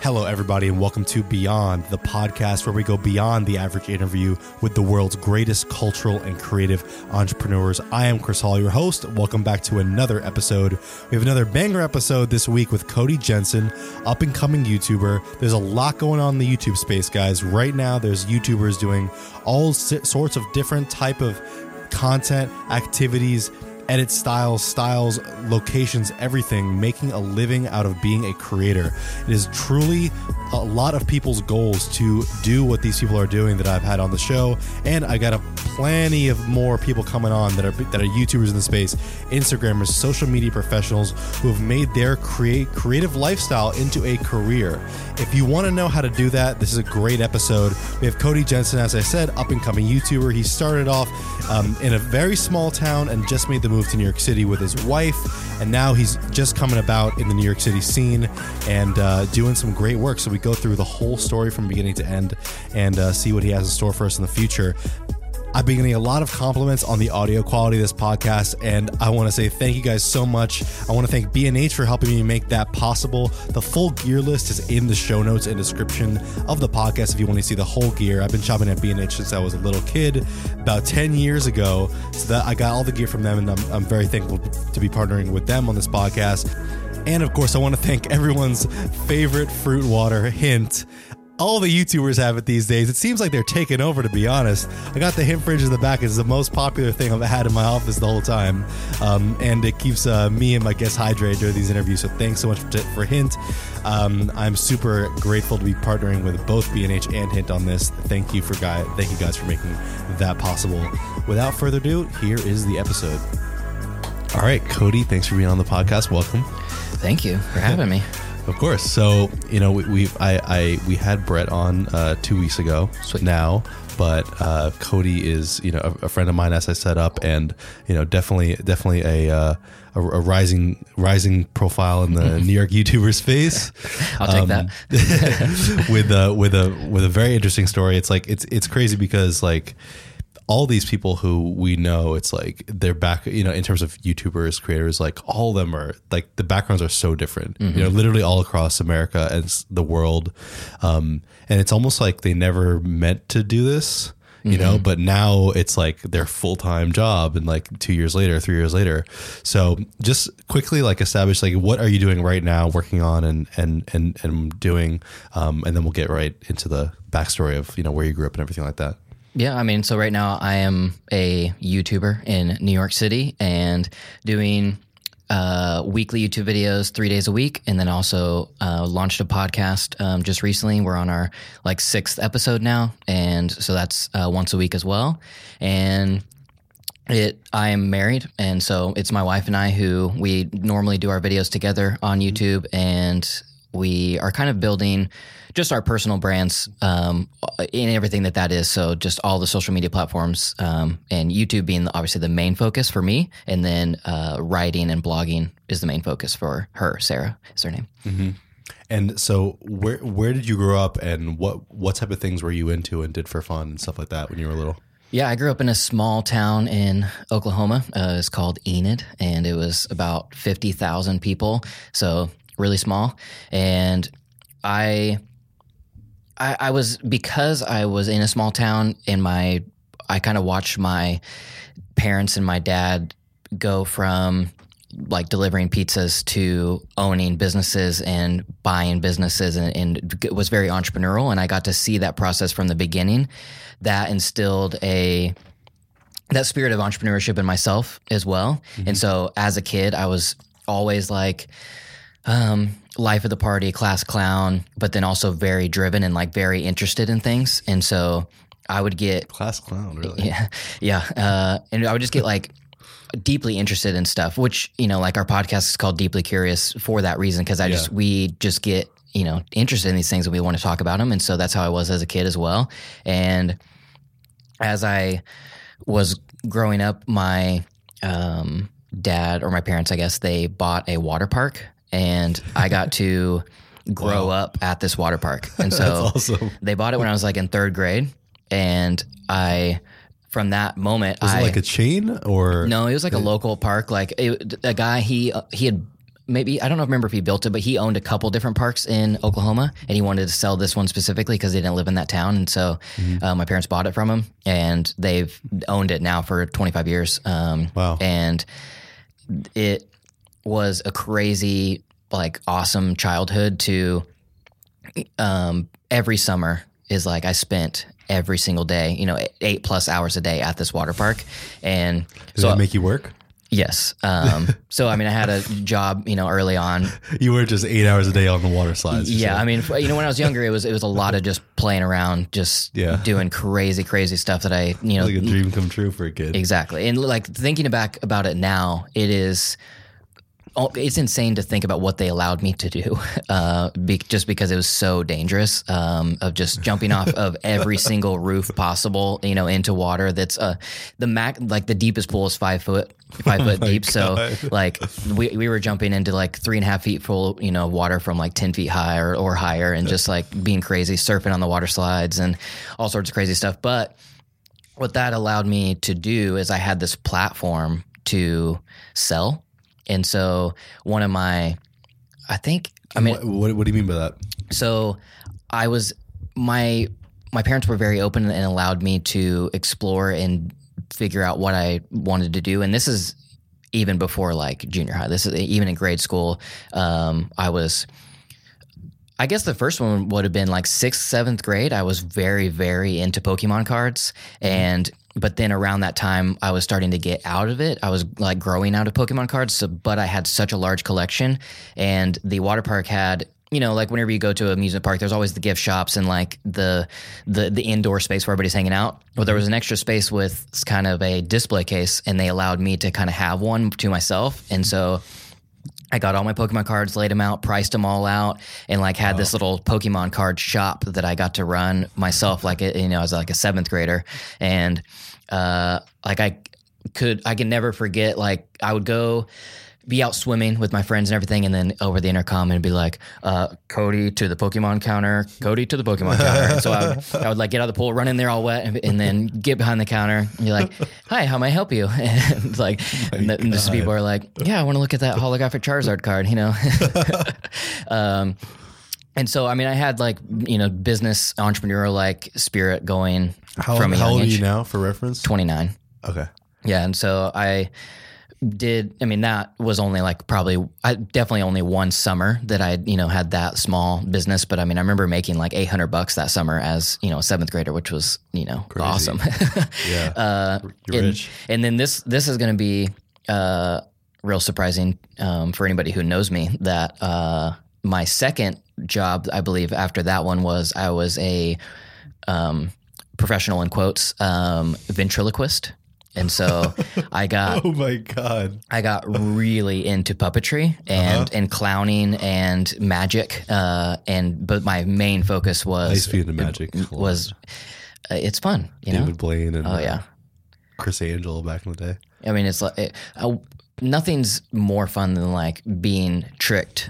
Hello, everybody, and welcome to Beyond, the podcast where we go beyond the average interview with the world's greatest cultural and creative entrepreneurs. I am Chris Hall, your host. Welcome back to another episode. We have another banger episode this week with Cody Jensen, up-and-coming YouTuber. There's a lot going on in the YouTube space, guys. Right now, there's YouTubers doing all sorts of different type of content, activities, edit styles, locations, everything, making a living out of being a creator. It is truly a lot of people's goals to do what these people are doing that I've had on the show, and I got plenty of more people coming on that are YouTubers in the space, Instagrammers, social media professionals who have made their creative lifestyle into a career. If you want to know how to do that, this is a great episode. We have Cody Jensen, as I said, up-and-coming YouTuber. He started off in a very small town and just made the move to New York City with his wife, and now he's just coming about in the New York City scene and doing some great work. So we go through the whole story from beginning to end and see what he has in store for us in the future. I've been getting a lot of compliments on the audio quality of this podcast, and I want to say thank you guys so much. I want to thank B&H for helping me make that possible. The full gear list is in the show notes and description of the podcast if you want to see the whole gear. I've been shopping at B&H since I was a little kid, about 10 years ago, so that I got all the gear from them, and I'm very thankful to be partnering with them on this podcast. And of course, I want to thank everyone's favorite fruit water, Hint. All the YouTubers have it these days. It seems like they're taking over, to be honest. I got the Hint fridge in the back. It's the most popular thing I've had in my office the whole time. And it keeps me and my guests hydrated during these interviews. So thanks so much for Hint. I'm super grateful to be partnering with both B&H and Hint on this. Thank you guys for making that possible. Without further ado, here is the episode. All right, Cody, thanks for being on the podcast. Welcome. Thank you for having me. Of course. So, we had Brett on 2 weeks ago. Sweet. Now, but Cody is a friend of mine, as I set up, and definitely a rising profile in the New York YouTuber space. I'll take that. with a very interesting story. It's crazy because all these people who we know, it's like they're back, in terms of YouTubers, creators, all of them are the backgrounds are so different, literally all across America and the world. And it's almost like they never meant to do this, but now it's their full-time job and 2 years later, 3 years later. So just quickly establish what are you doing right now, working on and doing, and then we'll get right into the backstory of, where you grew up and everything like that. Yeah, so right now I am a YouTuber in New York City and doing weekly YouTube videos 3 days a week, and then also launched a podcast just recently. We're on our 6th episode now, and so that's once a week as well. And I am married, and so it's my wife and I who we normally do our videos together on YouTube, and we are kind of building just our personal brands in everything that is. So just all the social media platforms and YouTube being obviously the main focus for me. And then writing and blogging is the main focus for her. Sarah is her name. Mm-hmm. And so where did you grow up, and what type of things were you into and did for fun and stuff like that when you were little? Yeah, I grew up in a small town in Oklahoma. It's called Enid, and it was about 50,000 people. So really small. And I because I was in a small town, and I kind of watched my parents and my dad go from delivering pizzas to owning businesses and buying businesses, and was very entrepreneurial. And I got to see that process from the beginning. That instilled that spirit of entrepreneurship in myself as well. Mm-hmm. And so as a kid, I was always life of the party, class clown, but then also very driven and very interested in things. And so I would get class clown, really. Yeah. And I would just get deeply interested in stuff, which, our podcast is called Deeply Curious for that reason. Cause we just get, interested in these things and we want to talk about them. And so that's how I was as a kid as well. And as I was growing up, my, dad, or my parents, I guess, they bought a water park, and I got to grow up at this water park. And so awesome. They bought it when I was in 3rd grade. And from that moment, was it a chain or? No, it was a local park. A guy, he had maybe, I don't remember if he built it, but he owned a couple different parks in Oklahoma, and he wanted to sell this one specifically because they didn't live in that town. And so my parents bought it from him, and they've owned it now for 25 years. Wow. And it was a crazy, like, awesome childhood to every summer is like I spent every single day, 8+ hours a day at this water park. And Did that make you work? Yes. So, I mean, I had a job, early on. You were just 8 hours a day on the water slides. Yeah. I mean, when I was younger, it was a lot of just playing around, just doing crazy, crazy stuff that I, like a dream come true for a kid. Exactly. And like thinking back about it now, it's insane to think about what they allowed me to do, just because it was so dangerous, of just jumping off of every single roof possible, into water. That's the deepest pool is 5 foot deep. God. So like we were jumping into like 3.5 feet full, water from like 10 feet high or higher, and just like being crazy, surfing on the water slides and all sorts of crazy stuff. But what that allowed me to do is I had this platform to sell. And so one of my, what do you mean by that? So my parents were very open and allowed me to explore and figure out what I wanted to do. And this is even before like junior high. This is even in grade school. I guess the first one would have been like 6th, 7th grade. I was very, very into Pokemon cards. But then around that time, I was starting to get out of it. I was like growing out of Pokemon cards, but I had such a large collection. And the water park had, like whenever you go to an amusement park, there's always the gift shops and like the indoor space where everybody's hanging out. Well, there was an extra space with kind of a display case, and they allowed me to kind of have one to myself. And so I got all my Pokemon cards, laid them out, priced them all out, and like had this little Pokemon card shop that I got to run myself. Like, I was like a 7th grader, and I can never forget. Like, I would go be out swimming with my friends and everything, and then over the intercom it'd be like, Cody to the Pokemon counter, Cody to the Pokemon counter. And so I would like get out of the pool, run in there all wet, and then get behind the counter and be like, hi, how may I help you? And it's like, and just people are like, yeah, I want to look at that holographic Charizard card, And so, I mean, I had like, business entrepreneurial like spirit going from a young age. How old are you now for reference? 29. Okay. Yeah. And so that was only like definitely only one summer that I, had that small business. But I mean, I remember making like $800 that summer as, a 7th grader, which was, crazy. Awesome. Yeah. You're rich. And then this is going to be real surprising for anybody who knows me, that my second job, I believe, after that one was I was a professional, in quotes, ventriloquist. And so I got, oh my God, I got really into puppetry and clowning and magic. But my main focus was, I used to be into magic. It's fun, David Blaine and oh yeah, Chris Angel back in the day. I mean, it's like nothing's more fun than like being tricked,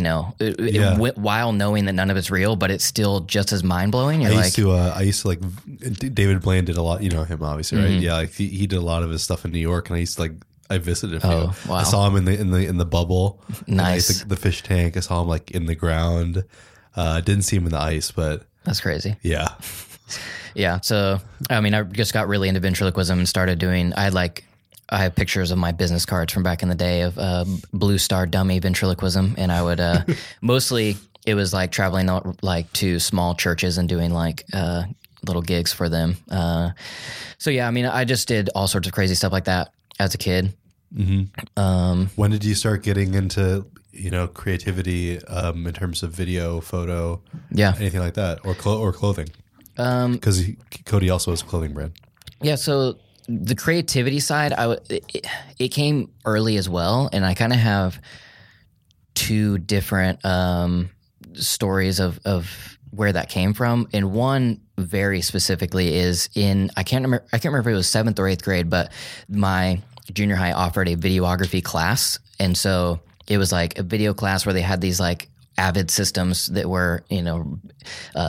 while knowing that none of it's real, but it's still just as mind blowing. I used to like David Blaine did a lot, him obviously, right? Yeah, like he did a lot of his stuff in New York, and I used to I visited him. Oh, wow. I saw him in the bubble, nice, the fish tank. I saw him like in the ground. Didn't see him in the ice, but that's crazy. Yeah. Yeah. So I mean, I just got really into ventriloquism and started doing. I have pictures of my business cards from back in the day of Blue Star dummy ventriloquism, and I would mostly it was like traveling like to small churches and doing like little gigs for them. So yeah, I mean, I just did all sorts of crazy stuff like that as a kid. Mm-hmm. When did you start getting into creativity in terms of video, photo, anything like that, or clothing? Because Cody also has a clothing brand. Yeah, so. The creativity side, it came early as well, and I kind of have two different stories of where that came from. And one very specifically is I can't remember if it was 7th or 8th grade, but my junior high offered a videography class, and so it was like a video class where they had these like Avid systems that were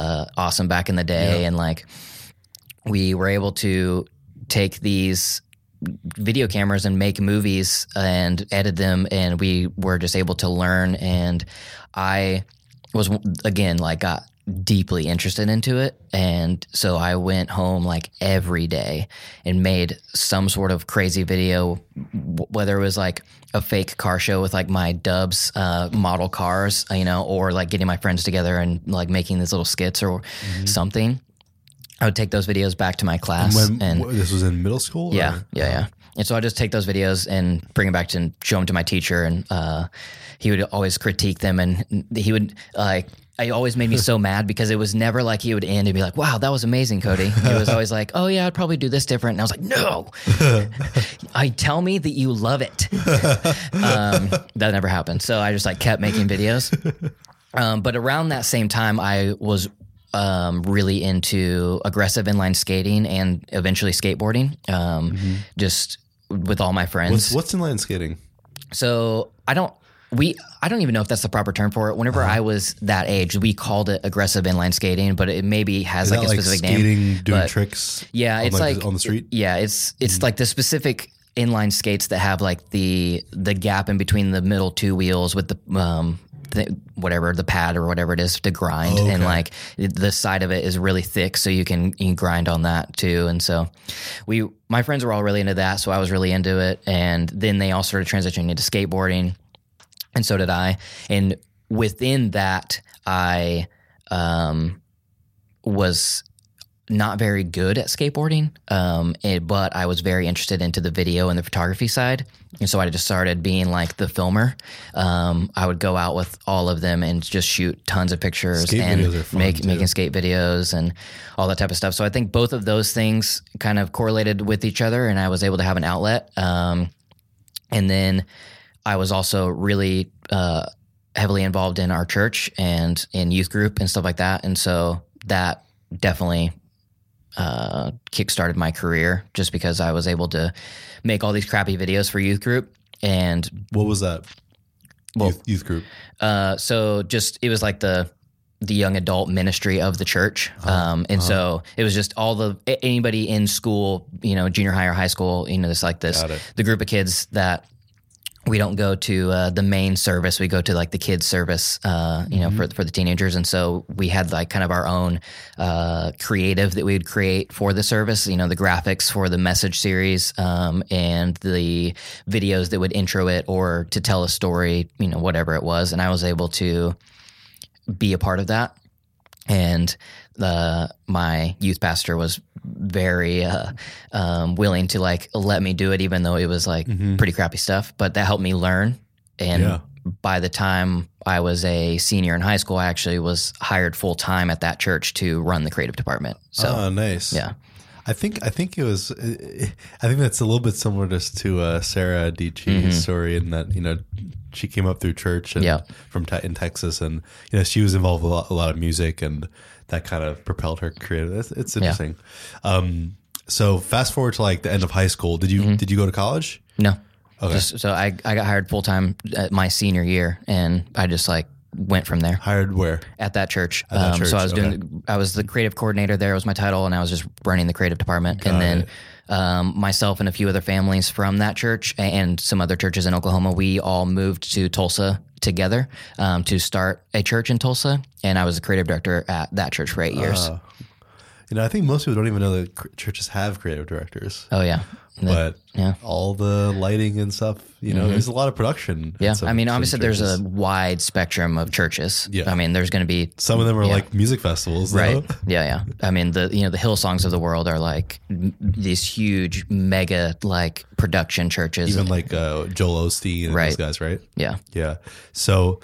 awesome back in the day, and like we were able to take these video cameras and make movies and edit them, and we were just able to learn. And I was, again, like got deeply interested into it, and so I went home like every day and made some sort of crazy video, whether it was like a fake car show with like my Dubs model cars, or like getting my friends together and like making these little skits or something. I would take those videos back to my class. And this was in middle school? Yeah. And so I just take those videos and bring them back to show them to my teacher, and he would always critique them, and he would it always made me so mad because it was never like he would end and be like, "Wow, that was amazing, Cody." It was always like, "Oh yeah, I'd probably do this different." And I was like, "No, tell me that you love it." That never happened. So I just like kept making videos. But around that same time, I was really into aggressive inline skating and eventually skateboarding. Just with all my friends. What's inline skating? So I don't even know if that's the proper term for it. Whenever I was that age, we called it aggressive inline skating, but it maybe has like a specific skating, name. Doing tricks. Yeah, it's like on the street. Yeah, it's like the specific inline skates that have like the gap in between the middle two wheels with the whatever, the pad or whatever it is to grind. Okay. And like the side of it is really thick, so you can grind on that too. And so my friends were all really into that, so I was really into it. And then they all started transitioning into skateboarding, and so did I. And within that, I was not very good at skateboarding, but I was very interested into the video and the photography side. And so I just started being like the filmer. I would go out with all of them and just shoot tons of pictures Skate and videos are fun making skate videos and all that type of stuff. So I think both of those things kind of correlated with each other, and I was able to have an outlet. And then I was also really heavily involved in our church and in youth group and stuff like that. And so that definitely kickstarted my career, just because I was able to make all these crappy videos for youth group. And what was that? Well, youth group. So just, it was like the young adult ministry of the church. So it was just anybody in school, junior high or high school, this like this, the group of kids that we don't go to the main service. We go to like the kids service, for the teenagers. And so we had like kind of our own creative that we would create for the service, the graphics for the message series, and the videos that would intro it or to tell a story, whatever it was. And I was able to be a part of that. And my youth pastor was very willing to like let me do it, even though it was like pretty crappy stuff. But that helped me learn. And by the time I was a senior in high school, I actually was hired full time at that church to run the creative department. So nice. Yeah. I think that's a little bit similar just to Sarah Dietschy's story, in that she came up through church and in Texas, and she was involved with a lot of music, and that kind of propelled her creative. It's interesting. So fast forward to like the end of high school. Did you go to college? No. Okay. So I got hired full time at my senior year, and I just like went from there. Hired where? At that church. So I was I was the creative coordinator there, was my title, and I was just running the creative department. Got and then myself and a few other families from that church and some other churches in Oklahoma, we all moved to Tulsa together to start a church in Tulsa. And I was the creative director at that church for 8 years. I think most people don't even know that churches have creative directors. Oh, yeah. But all the lighting and stuff, there's a lot of production. Yeah. I mean, obviously there's a wide spectrum of churches. Yeah. I mean, there's going to be some of them are like music festivals, right? Though. Yeah. I mean, the Hillsongs of the world are like these huge mega like production churches. Even like Joel Osteen and those guys, right? Yeah. Yeah. So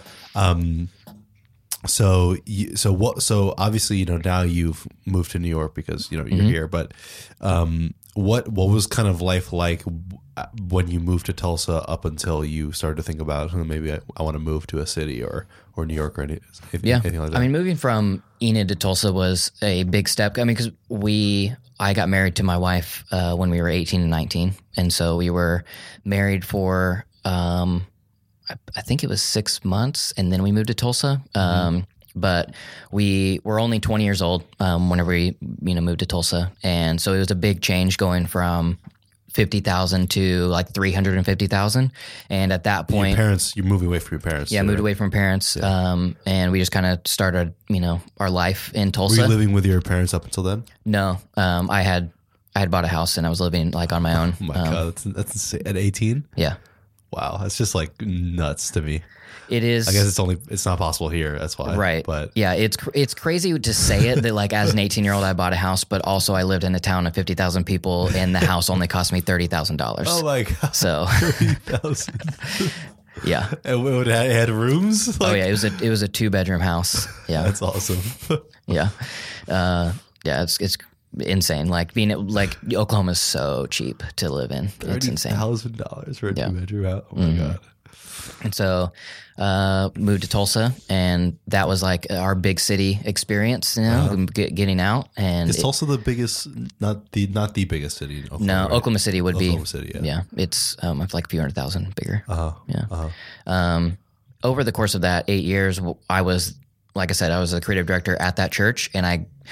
So obviously, now you've moved to New York because, you're here, but, what was kind of life like when you moved to Tulsa up until you started to think about maybe I want to move to a city or New York or anything like that? I mean, moving from Enid to Tulsa was a big step. I mean, because I got married to my wife when we were 18 and 19. And so we were married for, I think it was 6 months, and then we moved to Tulsa. But we were only 20 years old whenever we moved to Tulsa. And so it was a big change going from 50,000 to like 350,000. And at that point, You're moving away from your parents. yeah, I moved away from parents. And we just kind of started, our life in Tulsa. Were you living with your parents up until then? No, I had bought a house and I was living like on my own. Oh my God, that's insane. At 18? Yeah. Wow, that's just like nuts to me. It is. I guess it's not possible here. That's why. Right. But yeah, it's crazy to say it that like as an 18-year-old, I bought a house, but also I lived in a town of 50,000 people and the house only cost me $30,000. oh my God. So 30,000. yeah. And it had rooms? Oh yeah. It was a 2-bedroom house. Yeah. That's awesome. Yeah. Yeah. It's insane. Like Oklahoma is so cheap to live in. It's insane. $30,000 for a 2-bedroom house. Oh my God. And so moved to Tulsa, and that was like our big city experience, getting out. And is Tulsa the biggest? Not the biggest city in Oklahoma? No, right? Oklahoma City would Oklahoma be. City, yeah. It's like a few 100,000 bigger. Uh-huh. Over the course of that 8 years, I was, like I said, I was a creative director at that church, and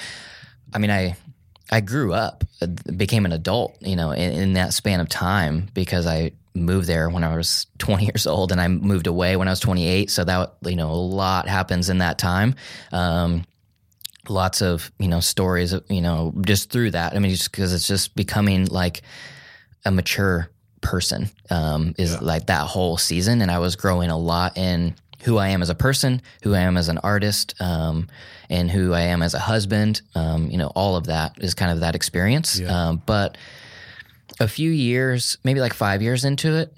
I grew up, became an adult, in that span of time because I moved there when I was 20 years old and I moved away when I was 28. So that, a lot happens in that time. Lots of, stories, just through that. I mean, just because it's just becoming like a mature person like that whole season. And I was growing a lot in who I am as a person, who I am as an artist, and who I am as a husband. All of that is kind of that experience. Yeah. But a few years, maybe like 5 years into it,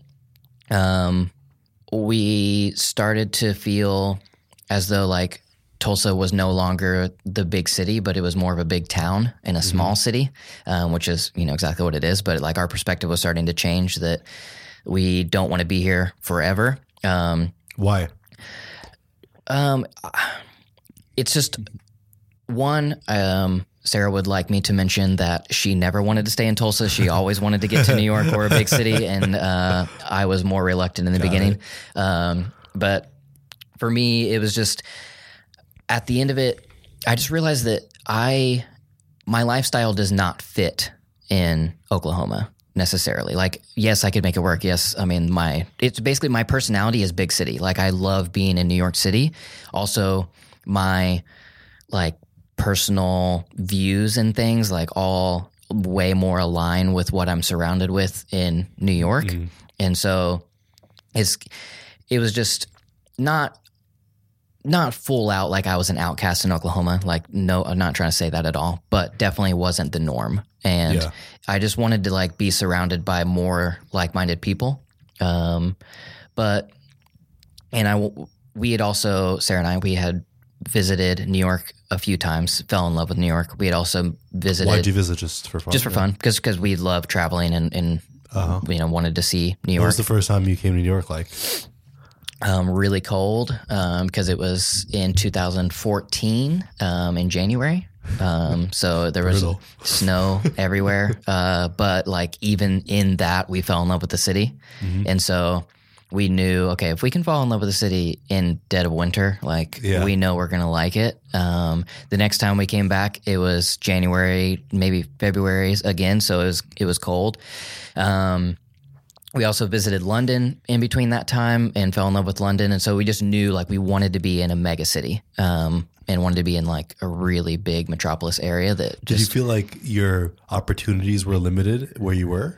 we started to feel as though like Tulsa was no longer the big city, but it was more of a big town in a small city, which is, exactly what it is. But like our perspective was starting to change that we don't want to be here forever. Why? It's just one, Sarah would like me to mention that she never wanted to stay in Tulsa. She always wanted to get to New York or a big city, and I was more reluctant in the beginning. But for me, it was just at the end of it, I just realized that my lifestyle does not fit in Oklahoma necessarily. Like, yes, I could make it work. Yes, I mean, it's basically my personality is big city. Like, I love being in New York City. Also, my like personal views and things like all way more align with what I'm surrounded with in New York. And so it was just not full out like I was an outcast in Oklahoma. Like, no, I'm not trying to say that at all, but definitely wasn't the norm. And I just wanted to like be surrounded by more like-minded people. We had also, Sarah and I, we had visited New York a few times, fell in love with New York. We had also visited. Why did you visit? Just for fun? Just for fun, because we love traveling and wanted to see New York. What was the first time you came to New York like? Really cold because it was in 2014 in January. So there was snow everywhere. But like even in that, we fell in love with the city. And so we knew, okay, if we can fall in love with the city in dead of winter, like we know we're going to like it. The next time we came back, it was January, maybe February again. So it was cold. We also visited London in between that time and fell in love with London. And so we just knew like we wanted to be in a mega city and wanted to be in like a really big metropolis area that Did you feel like your opportunities were limited where you were?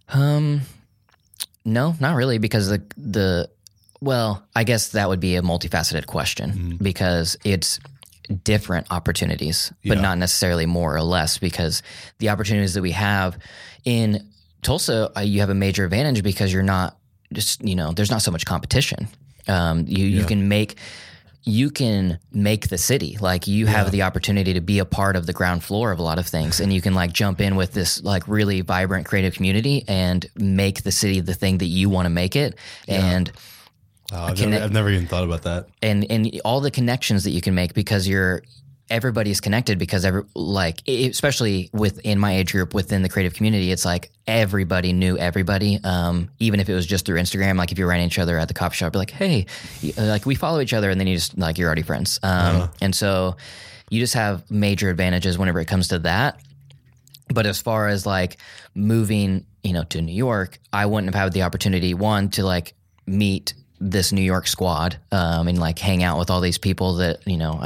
No, not really, because well, I guess that would be a multifaceted question because it's different opportunities, but not necessarily more or less, because the opportunities that we have in Tulsa, you have a major advantage because you're not just, there's not so much competition. You can make the city. Like you have the opportunity to be a part of the ground floor of a lot of things, and you can like jump in with this like really vibrant creative community and make the city the thing that you want to make it. And I've never even thought about that. And all the connections that you can make because everybody's connected because especially within my age group, within the creative community, it's like everybody knew everybody. Even if it was just through Instagram, like if you're writing each other at the coffee shop, be like, hey, like we follow each other, and then you just like, you're already friends. And so you just have major advantages whenever it comes to that. But as far as like moving, to New York, I wouldn't have had the opportunity, one, to like meet this New York squad and like hang out with all these people that,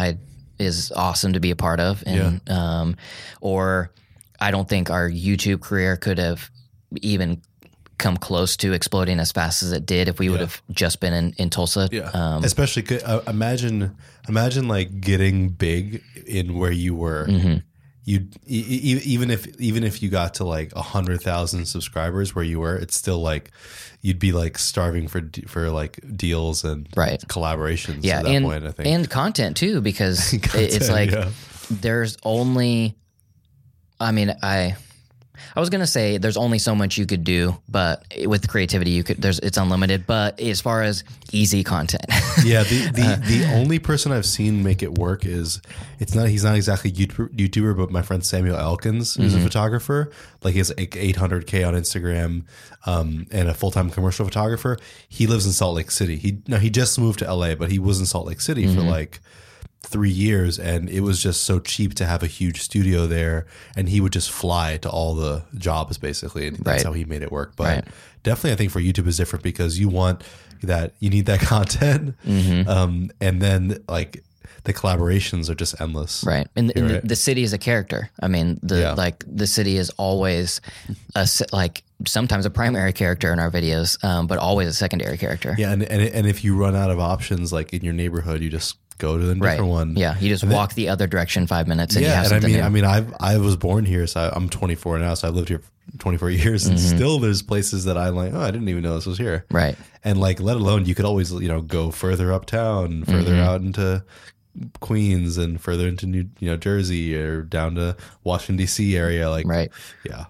is awesome to be a part of. And, or I don't think our YouTube career could have even come close to exploding as fast as it did if we would have just been in Tulsa. Yeah. Especially imagine like getting big in where you were. Mm-hmm. You even if you got to like 100,000 subscribers where you were, it's still like you'd be like starving for like deals and collaborations. Yeah, at that point, I think, and content too, because it's like there's only. I mean, I was gonna say there's only so much you could do, but with creativity, it's unlimited. But as far as easy content, the only person I've seen make it work he's not exactly YouTuber, but my friend Samuel Elkins, who's a photographer, like he has like 800K on Instagram, and a full-time commercial photographer. He lives in Salt Lake City. He just moved to LA, but he was in Salt Lake City for like 3 years, and it was just so cheap to have a huge studio there, and he would just fly to all the jobs basically, and that's how he made it work. But definitely I think for YouTube is different because you need that content, and then like the collaborations are just endless, right? And the city is a character. I mean, the city is always sometimes a primary character in our videos, but always a secondary character. Yeah, and if you run out of options like in your neighborhood, you just go to the different one. Yeah, you just walk the other direction 5 minutes, and you have something new. I mean, I was born here, so I'm 24 now, so I lived here 24 years, and still there's places that I'm like, I didn't even know this was here. Right. And like, let alone you could always go further uptown, further out into Queens, and further into New Jersey, or down to Washington D.C. area. Like, yeah.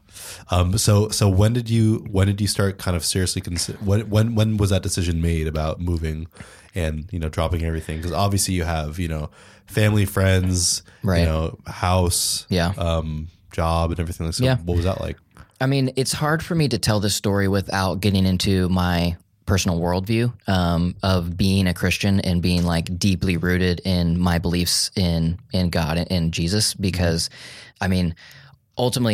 So when did you start kind of seriously consider? When was that decision made about moving and dropping everything? Because obviously you have family, friends, house, job, and everything. So what was that like? I mean, it's hard for me to tell this story without getting into my personal worldview of being a Christian and being like deeply rooted in my beliefs in God and Jesus, because I mean, ultimately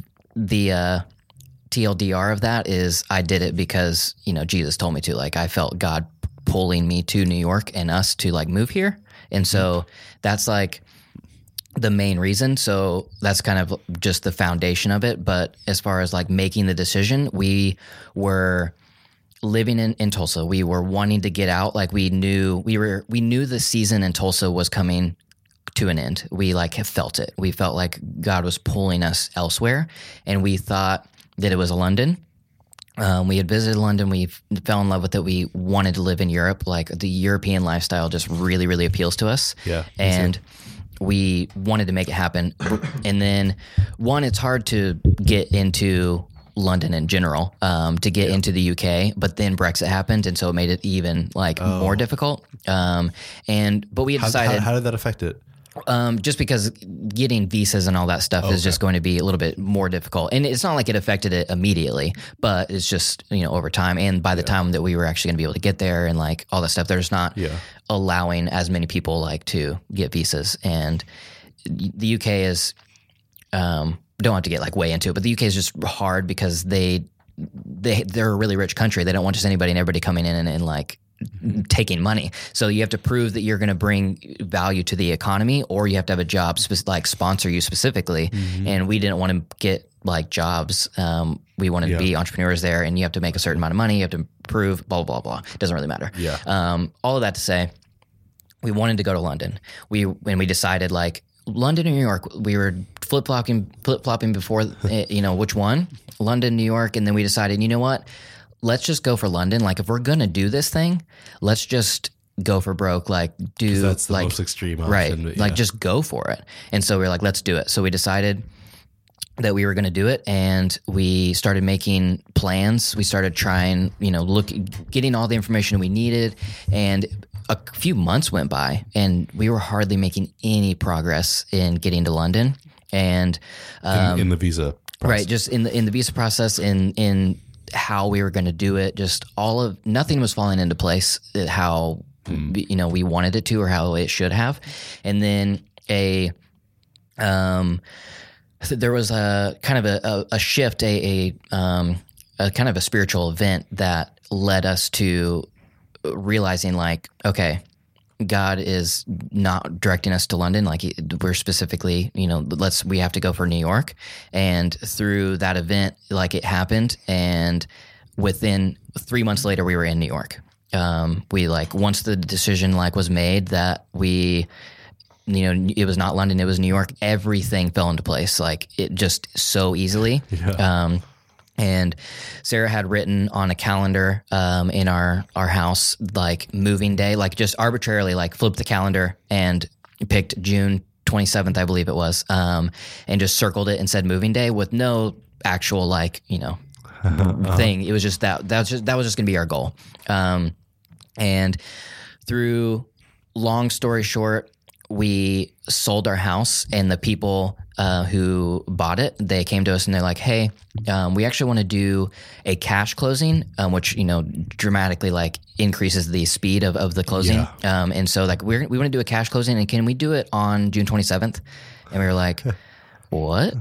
the TLDR of that is I did it because Jesus told me to. Like, I felt God pulling me to New York and us to like move here, and so that's like the main reason. So that's kind of just the foundation of it. But as far as like making the decision, we were living in Tulsa. We were wanting to get out. Like, we knew the season in Tulsa was coming to an end. We like have felt it. We felt like God was pulling us elsewhere, and we thought that it was London. We had visited London. We fell in love with it. We wanted to live in Europe. Like, the European lifestyle just really, really appeals to us. Yeah. And we wanted to make it happen. And then it's hard to get into London in general, to get into the UK, but then Brexit happened, and so it made it even like more difficult. But we had decided. How did that affect it? Just because getting visas and all that stuff is just going to be a little bit more difficult. And it's not like it affected it immediately, but it's just, over time. And by the time that we were actually going to be able to get there and like all that stuff, there's not allowing as many people like to get visas. And the UK is, don't have to get like way into it, but the UK is just hard because they're a really rich country. They don't want just anybody and everybody coming in and like taking money. So you have to prove that you're going to bring value to the economy, or you have to have a job like sponsor you specifically. And we didn't want to get like jobs. We wanted to be entrepreneurs there, and you have to make a certain amount of money. You have to prove blah, blah, blah. It doesn't really matter. All of that to say, we wanted to go to London. When we decided like London or New York, we were flip-flopping before, which one, London, New York. And then we decided, you know what? Let's just go for London. Like, if we're going to do this thing, let's just go for broke. Like, that's the most extreme option. Right. Like, just go for it. And so we were like, let's do it. So we decided that we were going to do it, and we started making plans. We started trying, getting all the information we needed, and a few months went by, and we were hardly making any progress in getting to London. And in the visa process. Right, just in the visa process, in how we were going to do it, just nothing was falling into place how we wanted it to, or how it should have. And then there was a kind of a shift, a a kind of a spiritual event that led us to realizing like, okay, God is not directing us to London. Like we're specifically, we have to go for New York. And through that event, like it happened. And within 3 months later, we were in New York. We like, once the decision like was made that we, it was not London, it was New York, everything fell into place. Like it just so easily. Yeah. And Sarah had written on a calendar in our house, like moving day, like just arbitrarily, like flipped the calendar and picked June 27th, I believe it was, and just circled it and said moving day with no actual like, thing. It was just that was just going to be our goal. And through long story short, we sold our house, and the people who bought it, they came to us and they're like, hey, we actually want to do a cash closing, which, dramatically like increases the speed of the closing. Yeah. And so like we want to do a cash closing, and can we do it on June 27th? And we were like, what?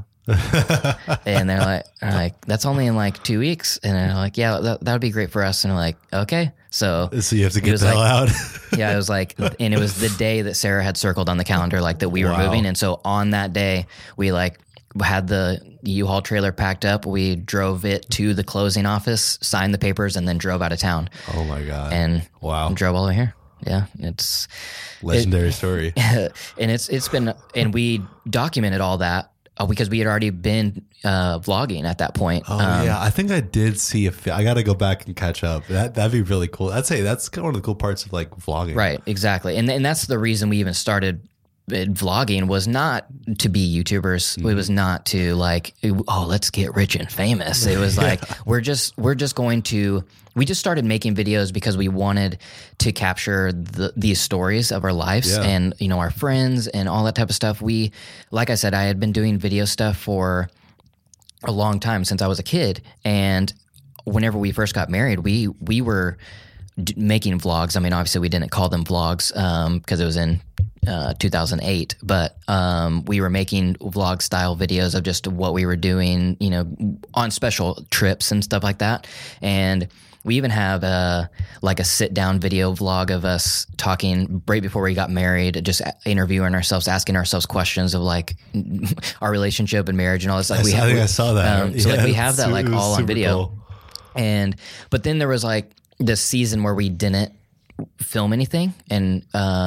And they're like, that's only in like 2 weeks. And they're like, yeah, that would be great for us. And we're like, okay. So you have to get the hell out. Yeah, it was like, and it was the day that Sarah had circled on the calendar, like that we were moving. And so on that day, we like had the U-Haul trailer packed up. We drove it to the closing office, signed the papers, and then drove out of town. Oh my God. And drove all the way here. Yeah, it's legendary story. And it's been, and we documented all that because we had already been vlogging at that point. Oh yeah, I think I did see I got to go back and catch up. That'd be really cool. I'd say that's kind of one of the cool parts of like vlogging. Right, exactly, and that's the reason we even started vlogging, was not to be YouTubers. Mm-hmm. It was not to like, oh, let's get rich and famous. It was like we're just going to. We just started making videos because we wanted to capture these stories of our lives and, our friends and all that type of stuff. Like I said, I had been doing video stuff for a long time, since I was a kid. And whenever we first got married, we were making vlogs. I mean, obviously we didn't call them vlogs because it was in 2008, but we were making vlog style videos of just what we were doing, on special trips and stuff like that. And we even have a sit down video vlog of us talking right before we got married, just interviewing ourselves, asking ourselves questions of like our relationship and marriage and all this. Like I saw that. So like we have that like all on video. Cool. But then there was like this season where we didn't film anything, and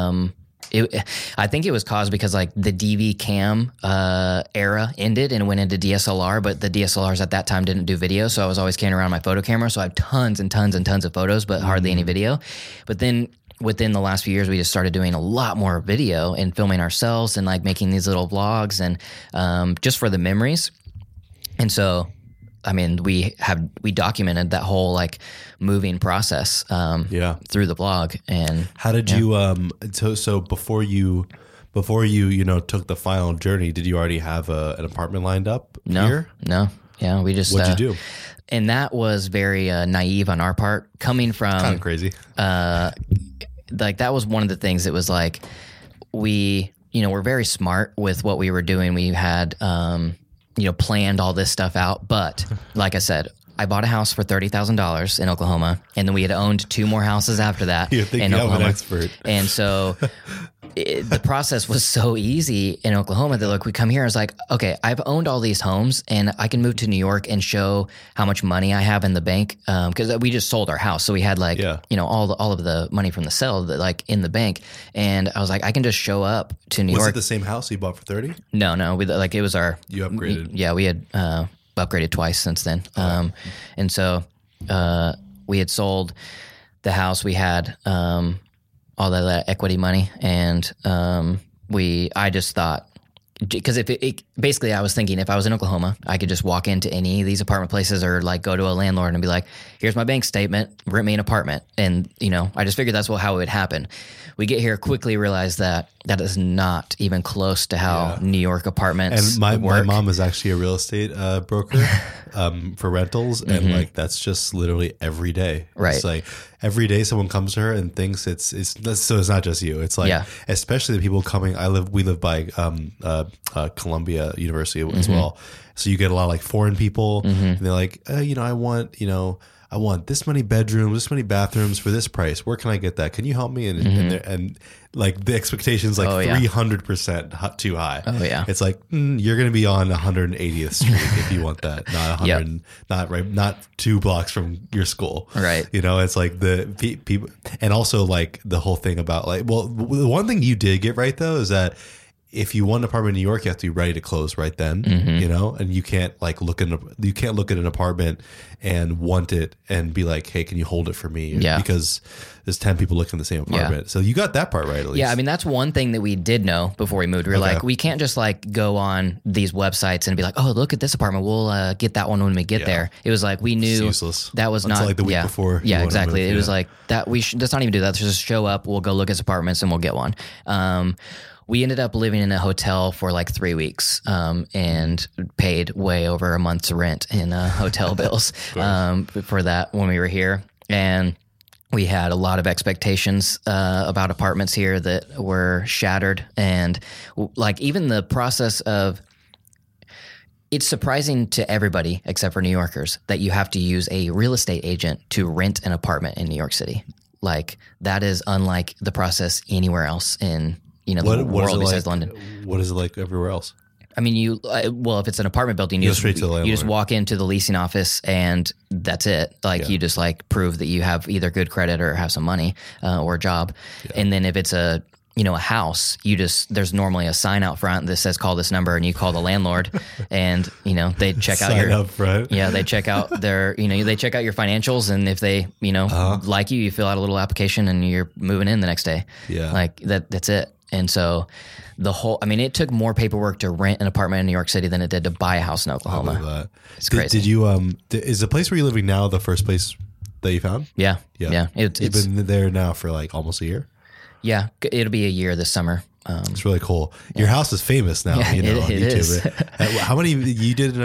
I think it was caused because like the DV cam era ended and went into DSLR, but the DSLRs at that time didn't do video, so I was always carrying around my photo camera. So I have tons and tons and tons of photos, but hardly any video. But then within the last few years, we just started doing a lot more video and filming ourselves and like making these little vlogs and just for the memories. And so, I mean, we documented that whole like moving process through the vlog. And how did you so before you took the final journey, did you already have an apartment lined up here? No. Yeah, we just what'd you do? And that was very naive on our part, coming from kind of crazy. Like that was one of the things that was like we're very smart with what we were doing. We had planned all this stuff out. But like I said, I bought a house for $30,000 in Oklahoma, and then we had owned 2 more houses after that in Oklahoma. I'm an expert. And so the process was so easy in Oklahoma that we come here. I was like, okay, I've owned all these homes, and I can move to New York and show how much money I have in the bank, because we just sold our house, so we had all of the money from the sale like in the bank. And I was like, I can just show up to New York. Was it the same house you bought for 30? No, it was our. You upgraded. Yeah, we had upgraded twice since then. And so we had sold the house. We had all that equity money, and I just thought, because basically I was thinking if I was in Oklahoma, I could just walk into any of these apartment places or like go to a landlord and be like, here's my bank statement, rent me an apartment. And, I just figured that's how it would happen. We get here, quickly realize that is not even close to how New York apartments and my work. mom is actually a real estate broker for rentals, and like that's just literally every day. Right. It's like every day someone comes to her and thinks it's not just you. It's like especially the people coming. We live by Columbia University as well. So you get a lot of like foreign people, and they're like, I want this many bedrooms, this many bathrooms for this price. Where can I get that? Can you help me? And like the expectation's like 300% too high. Oh yeah. It's like, you're going to be on 180th Street if you want that. Not 100, not 2 blocks from your school. Right. It's like the people, and also like the whole thing about like, well, the one thing you did get right though, is that if you want an apartment in New York, you have to be ready to close right then, and you can't like look at an apartment and want it and be like, hey, can you hold it for me? Because there's 10 people looking at the same apartment. Yeah. So you got that part right, at least. Yeah. I mean, that's one thing that we did know before we moved. We were like, we can't just like go on these websites and be like, oh, look at this apartment. We'll get that one when we get there. It was like, we knew that was not like the week before. Yeah, exactly. It was like that. Let's not even do that. Let's just show up. We'll go look at apartments and we'll get one. We ended up living in a hotel for like 3 weeks, and paid way over a month's rent in hotel bills for that when we were here. And we had a lot of expectations about apartments here that were shattered. And like even the process of, it's surprising to everybody except for New Yorkers that you have to use a real estate agent to rent an apartment in New York City. Like that is unlike the process anywhere else in the world besides London. What is it like everywhere else? I mean, if it's an apartment building, you just walk into the leasing office and that's it. Like you just like prove that you have either good credit or have some money or a job. Yeah. And then if it's a house, there's normally a sign out front that says call this number, and you call the landlord, and they check out your up front. Yeah, they check out they check out your financials, and if they like you fill out a little application and you're moving in the next day. Yeah, like that's it. And so it took more paperwork to rent an apartment in New York City than it did to buy a house in Oklahoma. I believe that. It's crazy. Did you, is the place where you're living now the first place that you found? Yeah. You've been there now for like almost a year? Yeah. It'll be a year this summer. It's really cool. Your house is famous now. Yeah, on it YouTube. Is. How many you did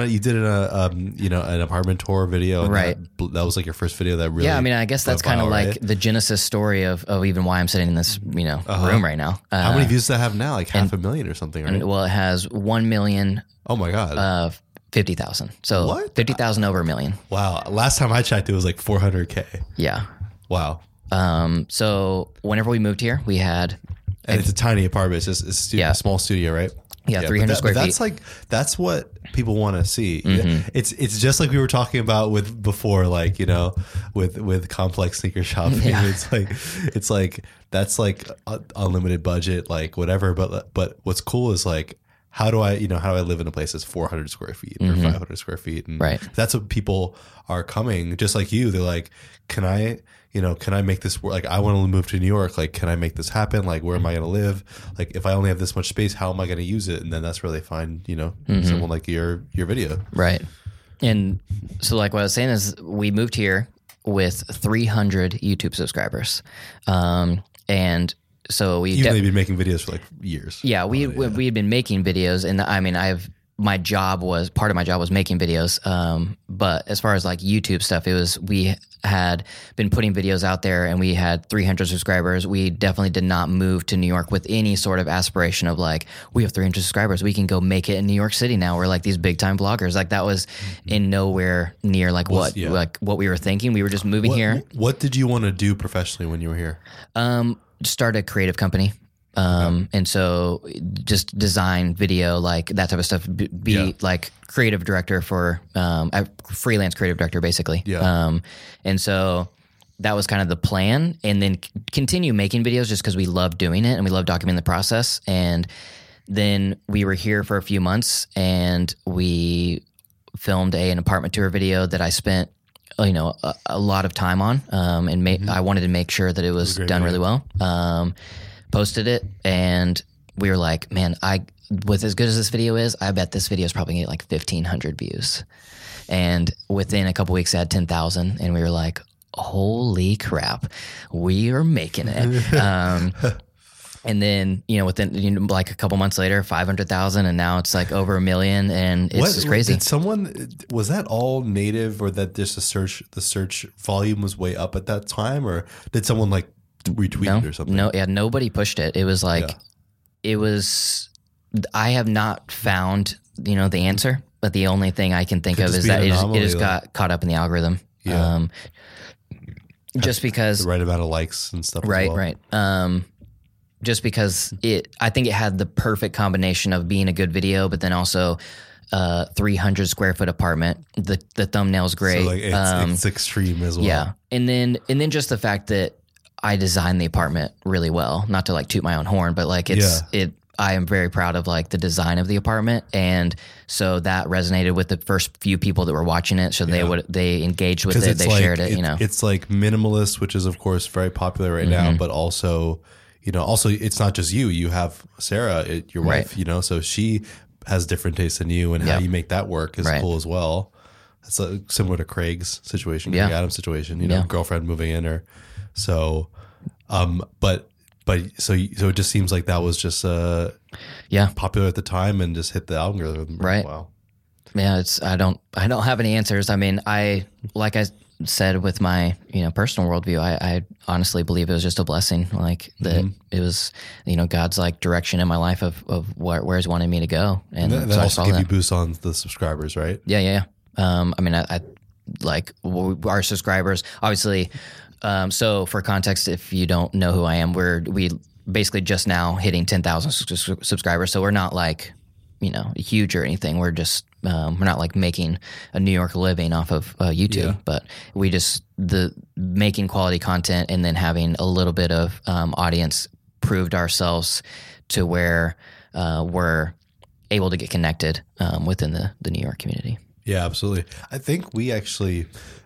an apartment tour video? And right. That was like your first video that really. Yeah, I mean, I guess that's kind of like the genesis story of even why I'm sitting in this room right now. How many views does that have now? Like 500,000 or something, right? Well, it has 1 million. Oh my god. 50,000. So what? 50,000 over 1 million. Wow. Last time I checked, it was like 400K. Yeah. Wow. So whenever we moved here, we had. And it's a tiny apartment. It's just a small studio, right? Yeah, 300 square feet. That's what people want to see. Mm-hmm. It's just like we were talking about with before, like, with complex sneaker shopping. Yeah. It's like that's like unlimited budget, like whatever. But what's cool is like, how do I live in a place that's 400 square feet or 500 square feet? And that's what people are coming, just like you. They're like, can I make this work? Like, I want to move to New York. Like, can I make this happen? Like, where am I going to live? Like, if I only have this much space, how am I going to use it? And then that's where they find, someone like your video. Right. And so like what I was saying is we moved here with 300 YouTube subscribers. And so you've been making videos for like years. Yeah. We had been making videos, and I mean, part of my job was making videos. But as far as like YouTube stuff, we had been putting videos out there, and we had 300 subscribers. We definitely did not move to New York with any sort of aspiration of like, we have 300 subscribers, we can go make it in New York City now. We're like these big time bloggers. Like that was in nowhere near like what we were thinking. We were just moving here. What did you want to do professionally when you were here? Start a creative company. And so just design, video, like that type of stuff, be like creative director for, a freelance creative director basically. Yeah. And so that was kind of the plan, and then continue making videos just cause we love doing it and we love documenting the process. And then we were here for a few months, and we filmed an apartment tour video that I spent a lot of time on, and I wanted to make sure that it was done really well. Posted it, and we were like, man, with as good as this video is, I bet this video is probably gonna get like 1,500 views. And within a couple weeks, it had 10,000, and we were like, holy crap, we are making it. And then, within like a couple months later, 500,000, and now it's like over 1 million, and it's just crazy. Was that all native, or that just the search volume was way up at that time, or did someone like retweet it or something? No, nobody pushed it. It was like, it was I have not found, the answer, but the only thing I can think Could of just is be that an it anomaly, just got caught up in the algorithm. Yeah. Just because, the right amount of likes and stuff. right, as well. right. Just because I think it had the perfect combination of being a good video, but then also 300 square foot apartment. The thumbnail's great. So like it's extreme as well. Yeah, and then just the fact that I designed the apartment really well. Not to like toot my own horn, but like I am very proud of like the design of the apartment, and so that resonated with the first few people that were watching it. So they engaged with it, they shared it. It's like minimalist, which is of course very popular right now, but also it's not just you. You have Sarah, your wife. So she has different tastes than you, and how you make that work is cool as well. It's similar to Craig's situation, Craig Adams' situation. Girlfriend moving in, or so. But so it just seems like that was just popular at the time and just hit the algorithm. Right. Wow. Yeah, I don't have any answers. I mean, like I said with my personal worldview, I honestly believe it was just a blessing. Like that it was God's like direction in my life of where He's wanting me to go, and that so also give you boost on the subscribers, right? Yeah. I mean, I like our subscribers, obviously. So for context, if you don't know who I am, we basically just now hitting 10,000 subscribers. So we're not like, huge or anything. We're just, we're not like making a New York living off of YouTube, but we just, the making quality content and then having a little bit of audience proved ourselves to where we're able to get connected within the New York community. Yeah, absolutely. I think we actually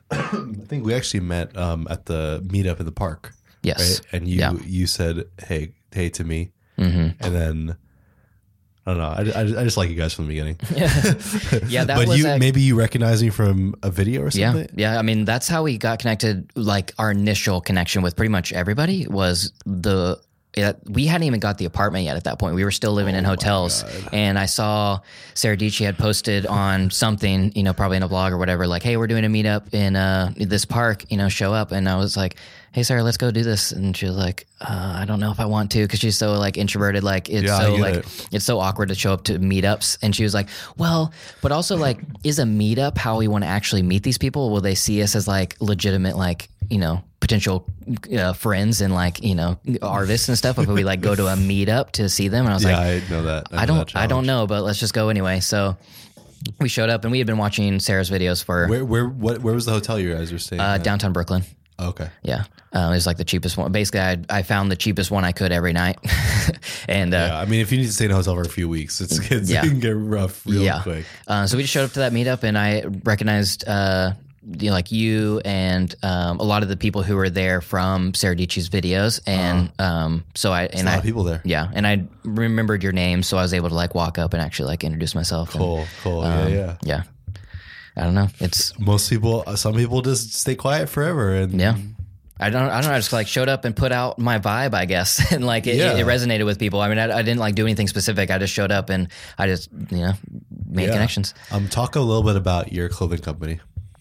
met at the meetup in the park. Yes. Right? And you said, hey to me. And then, I don't know. I just like you guys from the beginning. Yeah. That but was maybe you recognize me from a video or something? Yeah. I mean, that's how we got connected. Like our initial connection with pretty much everybody was we hadn't even got the apartment yet at that point. We were still living in hotels, and I saw Sarah Dietschy had posted on something, probably in a blog or whatever, like, hey, we're doing a meetup in this park, show up. And I was like, hey, Sarah, let's go do this. And she was like, I don't know if I want to, because she's so like introverted. Like it's so awkward to show up to meetups. And she was like, well, but also like, is a meetup how we want to actually meet these people? Will they see us as like legitimate, like, potential friends and like, artists and stuff? If we like go to a meetup to see them? And I was like, I know that. I don't know, but let's just go anyway. So we showed up, and we had been watching Sarah's videos for where was the hotel you guys were staying at? Downtown Brooklyn. Okay. Yeah. It was like the cheapest one. Basically, I found the cheapest one I could every night. And I mean, if you need to stay in a hotel for a few weeks, it can get rough real quick. So we just showed up to that meetup, and I recognized like you and a lot of the people who were there from Sarah Dietschy's videos, and so a lot of people there. Yeah, and I remembered your name, so I was able to like walk up and actually like introduce myself. Cool. Yeah. I don't know. It's some people just stay quiet forever, and I don't know. I just like showed up and put out my vibe, I guess, and like it resonated with people. I mean, I didn't like do anything specific. I just showed up and I just made connections. Talk a little bit about your clothing company.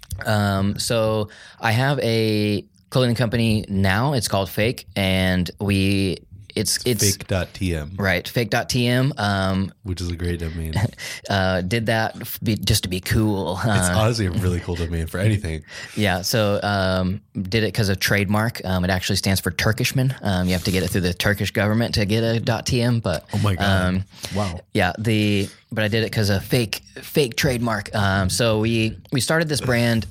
So I have a clothing company now. It's called Fake, and it's fake.tm. Right, fake.tm. Which is a great domain. Did that just to be cool. It's honestly a really cool domain for anything. Yeah, so did it because of trademark. It actually stands for Turkishman. You have to get it through the Turkish government to get a .tm. But oh my god, wow. Yeah, but I did it because of fake trademark. So we started this brand.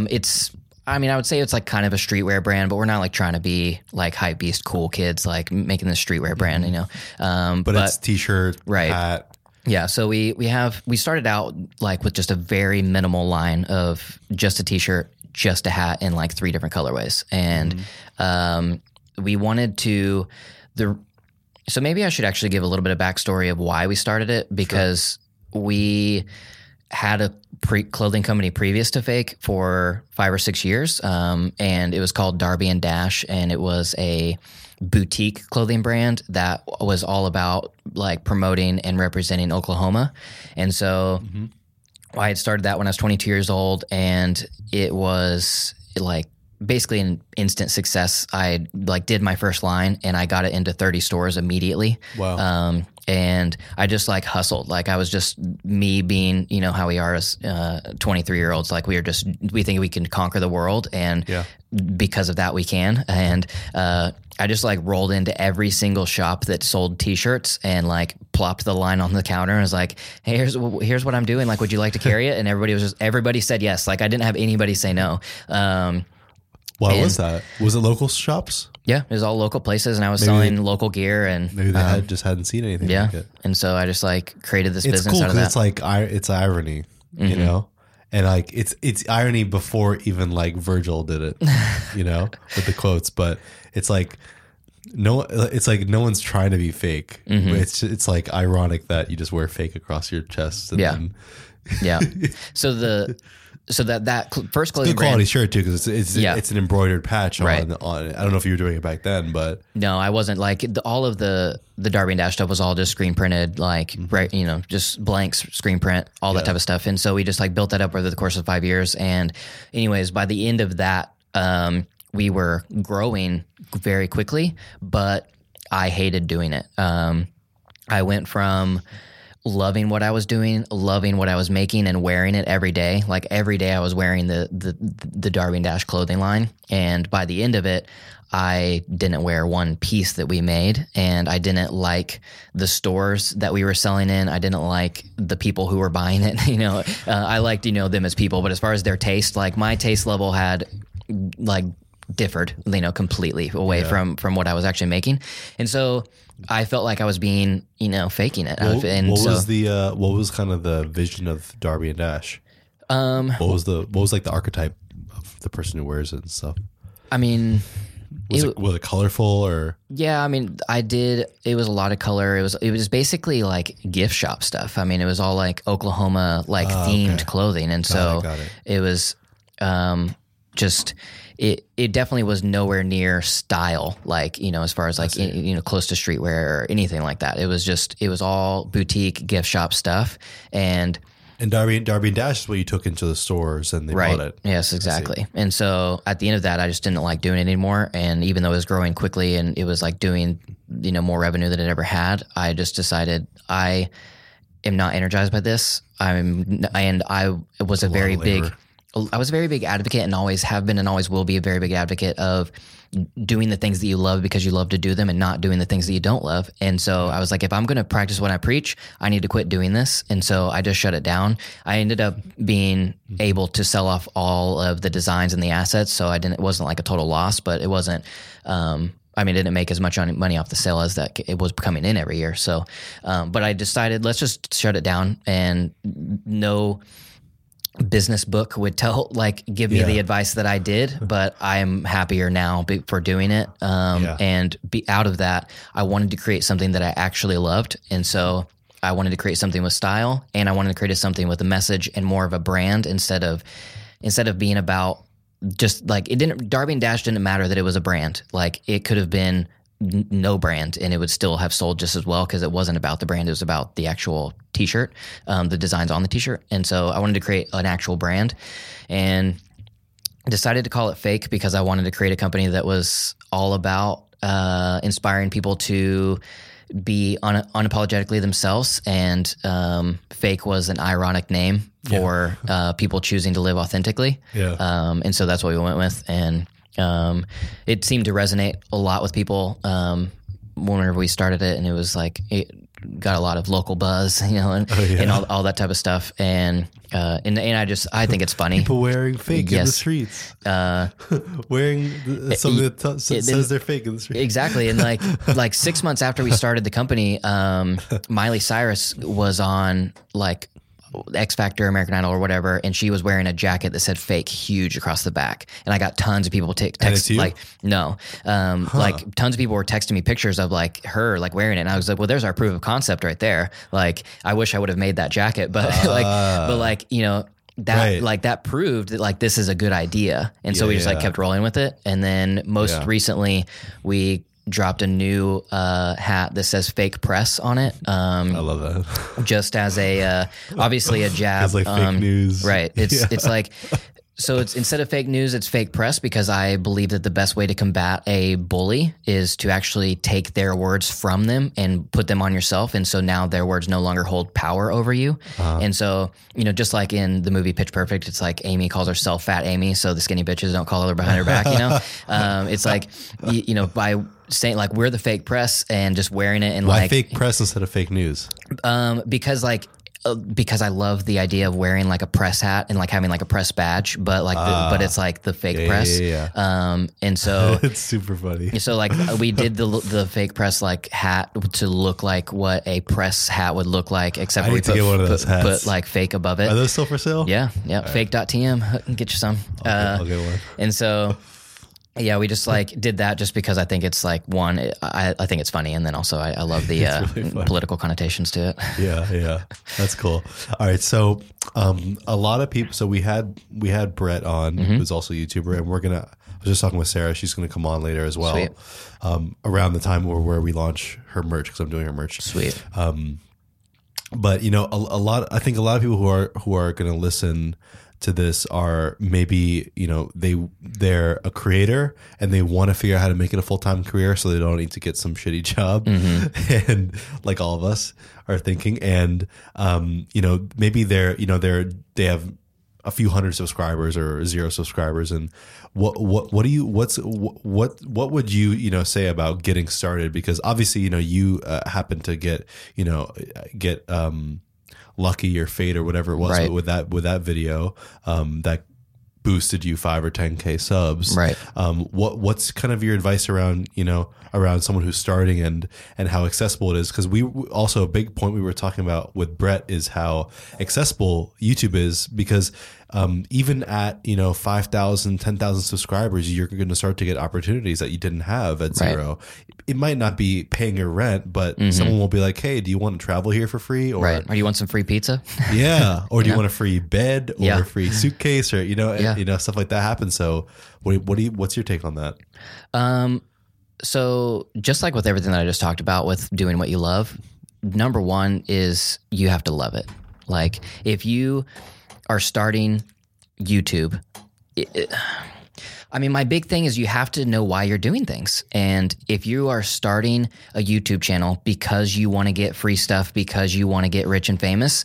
I would say it's like kind of a streetwear brand, but we're not like trying to be like hype beast cool kids, like making this streetwear brand, But it's t-shirt, hat. Yeah. So we started out like with just a very minimal line of just a t-shirt, just a hat, in like 3 different colorways. And we wanted to, so maybe I should actually give a little bit of backstory of why we started it, because we had a clothing company previous to Fake for 5 or 6 years, and it was called Darby and Dash, and it was a boutique clothing brand that was all about like promoting and representing Oklahoma. And so I had started that when I was 22 years old, and it was like basically an instant success. I like did my first line, and I got it into 30 stores immediately. Wow. And I just like hustled. Like I was just me being, you know, how we are as 23-year-olds. Like we think we can conquer the world, and because of that we can. And I just like rolled into every single shop that sold t-shirts and like plopped the line on the counter and was like, hey, here's what I'm doing. Like, would you like to carry it? And everybody said yes. Like I didn't have anybody say no. Why was that? Was it local shops? Yeah, it was all local places, and I was selling local gear, and maybe they just hadn't seen anything like it. And so I just like created this It's business cool out of that. It's like it's irony, you know, and like it's irony before even like Virgil did it, you know, with the quotes. But it's like no one's trying to be fake. It's like ironic that you just wear fake across your chest. And then, So that first clothing good quality brand, shirt too, because it's an embroidered patch on. I don't know if you were doing it back then, but no, I wasn't. Like all of the Darby and Dash stuff was all just screen printed, like right, you know, just blanks, screen print, all that type of stuff. And so we just like built that up over the course of 5 years. And anyways, by the end of that, we were growing very quickly, but I hated doing it. I went from loving what I was doing, loving what I was making, and wearing it every day. Like every day I was wearing the Darby and Dash clothing line. And by the end of it, I didn't wear one piece that we made, and I didn't like the stores that we were selling in. I didn't like the people who were buying it. You know, I liked, you know, them as people, but as far as their taste, like my taste level had like differed, you know, completely away from what I was actually making. And so I felt like I was being, you know, faking it. What was kind of the vision of Darby and Dash? What was like the archetype of the person who wears it and stuff? I mean, was it colorful or? Yeah, I mean, it was a lot of color. It was basically like gift shop stuff. I mean, it was all like Oklahoma like themed clothing. And got it was just it definitely was nowhere near style, like, you know, as far as like, you know, close to streetwear or anything like that. It was all boutique gift shop stuff. And Darby and Dash is what you took into the stores and they bought it. Yes, exactly. And so at the end of that, I just didn't like doing it anymore. And even though it was growing quickly and it was like doing, you know, more revenue than it ever had, I just decided I am not energized by this. I was a very big advocate, and always have been and always will be a very big advocate of doing the things that you love because you love to do them and not doing the things that you don't love. And so I was like, if I'm going to practice what I preach, I need to quit doing this. And so I just shut it down. I ended up being able to sell off all of the designs and the assets. So it wasn't like a total loss, but it wasn't, I didn't make as much money off the sale as that it was coming in every year. So, but I decided, let's just shut it down, and no business book would give me the advice that I did, but I'm happier now for doing it. And be out of that, I wanted to create something that I actually loved. And so I wanted to create something with style, and I wanted to create something with a message and more of a brand instead of being about just like Darby and Dash didn't matter that it was a brand. Like it could have been no brand and it would still have sold just as well, because it wasn't about the brand. It was about the actual t-shirt, the designs on the t-shirt. And so I wanted to create an actual brand, and decided to call it Fake because I wanted to create a company that was all about inspiring people to be unapologetically themselves. And Fake was an ironic name for people choosing to live authentically. And so that's what we went with. And it seemed to resonate a lot with people whenever we started it, and it was like it got a lot of local buzz, you know, and all that type of stuff. And I think it's funny. People wearing fake in the streets, wearing something that says they're fake in the streets. Exactly. And like 6 months after we started the company, Miley Cyrus was on like X Factor, American Idol, or whatever, and she was wearing a jacket that said Fake huge across the back, and I got tons of people text like like tons of people were texting me pictures of like her like wearing it, and I was like, well, there's our proof of concept right there. Like I wish I would have made that jacket, but you know, that like that proved that like this is a good idea, and so we just like kept rolling with it. And then most recently we dropped a new hat that says Fake Press on it. I love that. Just as a obviously a jab. It's like fake news, right? It's like, So it's instead of fake news, it's fake press, because I believe that the best way to combat a bully is to actually take their words from them and put them on yourself. And so now their words no longer hold power over you. And so, just like in the movie Pitch Perfect, it's like Amy calls herself Fat Amy, so the skinny bitches don't call her behind her back, It's like, by saying like we're the fake press and just wearing it and Why like fake press instead of fake news? Because I love the idea of wearing like a press hat and like having like a press badge, but like but it's like the fake press. And so it's super funny. So like we did the fake press like hat to look like what a press hat would look like, except I we need to get one of those hats. put like fake above it. Are those still for sale? Yeah. Fake.tm, get you some. I'll get one. And so yeah, we just like did that just because I think it's like I think it's funny, and then also I love the really political connotations to it. Yeah, that's cool. All right, so a lot of people. So we had Brett on, who's also a YouTuber, and I was just talking with Sarah. She's gonna come on later as well. Sweet. Around the time where we launch her merch, because I'm doing her merch. Sweet. But I think a lot of people who are gonna listen to this are maybe, they're a creator and they want to figure out how to make it a full-time career so they don't need to get some shitty job. And like all of us are thinking, and, maybe they have a few hundred subscribers or 0 subscribers. And what would you, say about getting started? Because obviously, you happen to get lucky or fate or whatever it was, right, with that video that boosted you 5 or 10K subs. Right. What's kind of your advice around someone who's starting and how accessible it is? Because we also, a big point we were talking about with Brett is how accessible YouTube is, because even at 5,000, 10,000 subscribers, you're going to start to get opportunities that you didn't have at 0. Right. It might not be paying your rent, but someone will be like, "Hey, do you want to travel here for free?" Or, right. Or do you want some free pizza? Yeah. Or do you want a free bed or Yeah. a free suitcase, or stuff like that happens. So what's your take on that? So just like with everything that I just talked about with doing what you love, number one is you have to love it. Like if you are starting YouTube, my big thing is you have to know why you're doing things. And if you are starting a YouTube channel because you want to get free stuff, because you want to get rich and famous,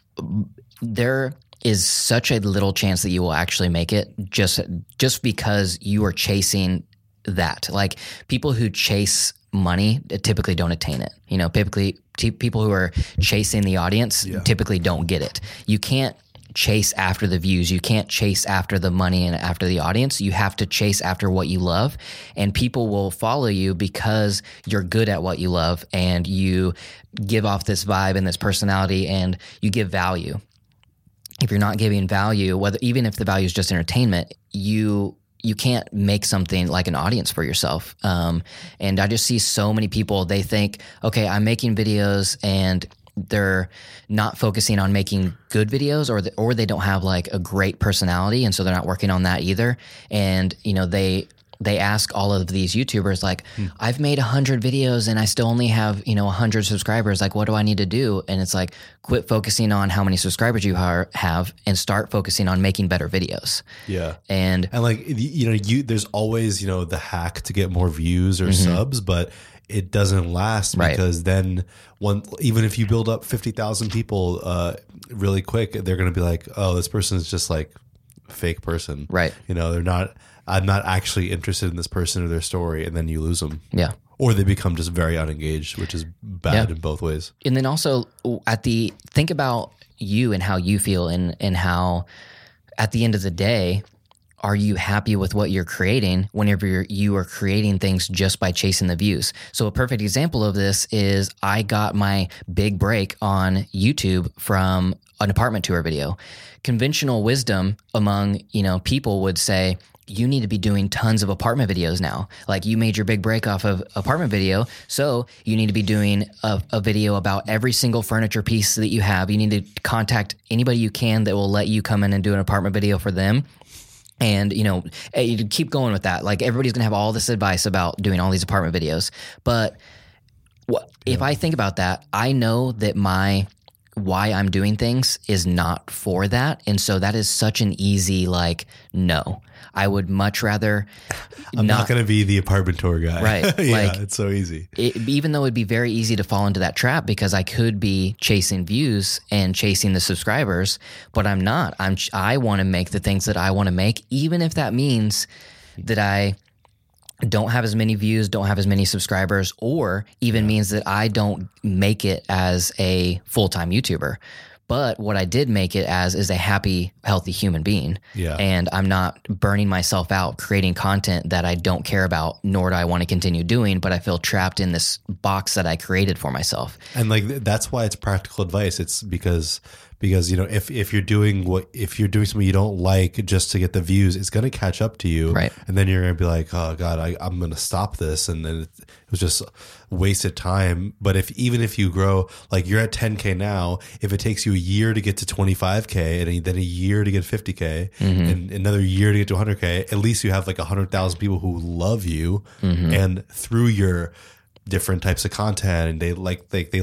there is such a little chance that you will actually make it just because you are chasing that. Like people who chase money typically don't attain it. Typically people who are chasing the audience typically don't get it. You can't chase after the views. You can't chase after the money and after the audience. You have to chase after what you love, and people will follow you because you're good at what you love and you give off this vibe and this personality and you give value. If you're not giving value, even if the value is just entertainment, you can't make something like an audience for yourself. And I just see so many people, they think, okay, I'm making videos and they're not focusing on making good videos, or they don't have like a great personality, and so they're not working on that either. And they ask all of these YouTubers like, I've made 100 videos and I still only have 100 subscribers. Like, what do I need to do? And it's like, quit focusing on how many subscribers you have and start focusing on making better videos. Yeah, and like there's always the hack to get more views or subs, but it doesn't last, because then even if you build up 50,000 people really quick, they're going to be like, oh, this person is just like a fake person. Right. I'm not actually interested in this person or their story. And then you lose them. Yeah. Or they become just very unengaged, which is bad in both ways. And then also think about you and how you feel and how at the end of the day, are you happy with what you're creating whenever you are creating things just by chasing the views? So a perfect example of this is I got my big break on YouTube from an apartment tour video. Conventional wisdom among, people would say, you need to be doing tons of apartment videos now. Like you made your big break off of apartment video, so you need to be doing a video about every single furniture piece that you have. You need to contact anybody you can that will let you come in and do an apartment video for them. And, you keep going with that. Like everybody's going to have all this advice about doing all these apartment videos. But if I think about that, I know that my why I'm doing things is not for that. And so that is such an easy, like, no. I would much rather I'm not going to be the apartment tour guy. Right. Yeah, Like, it's so easy. Even though it'd be very easy to fall into that trap because I could be chasing views and chasing the subscribers, but I'm not. I want to make the things that I want to make, even if that means that I don't have as many views, don't have as many subscribers, or even means that I don't make it as a full-time YouTuber. But what I did make it as is a happy, healthy human being. Yeah. And I'm not burning myself out creating content that I don't care about, nor do I want to continue doing, but I feel trapped in this box that I created for myself. And like, that's why it's practical advice. It's because, you know, if you're doing something you don't like just to get the views, it's going to catch up to you. Right. And then you're going to be like, oh God, I'm going to stop this. And then it was just wasted time. But even if you grow, like you're at 10K now, if it takes you a year to get to 25K and then a year to get 50K and another year to get to 100K, at least you have like 100,000 people who love you and through your different types of content, and they like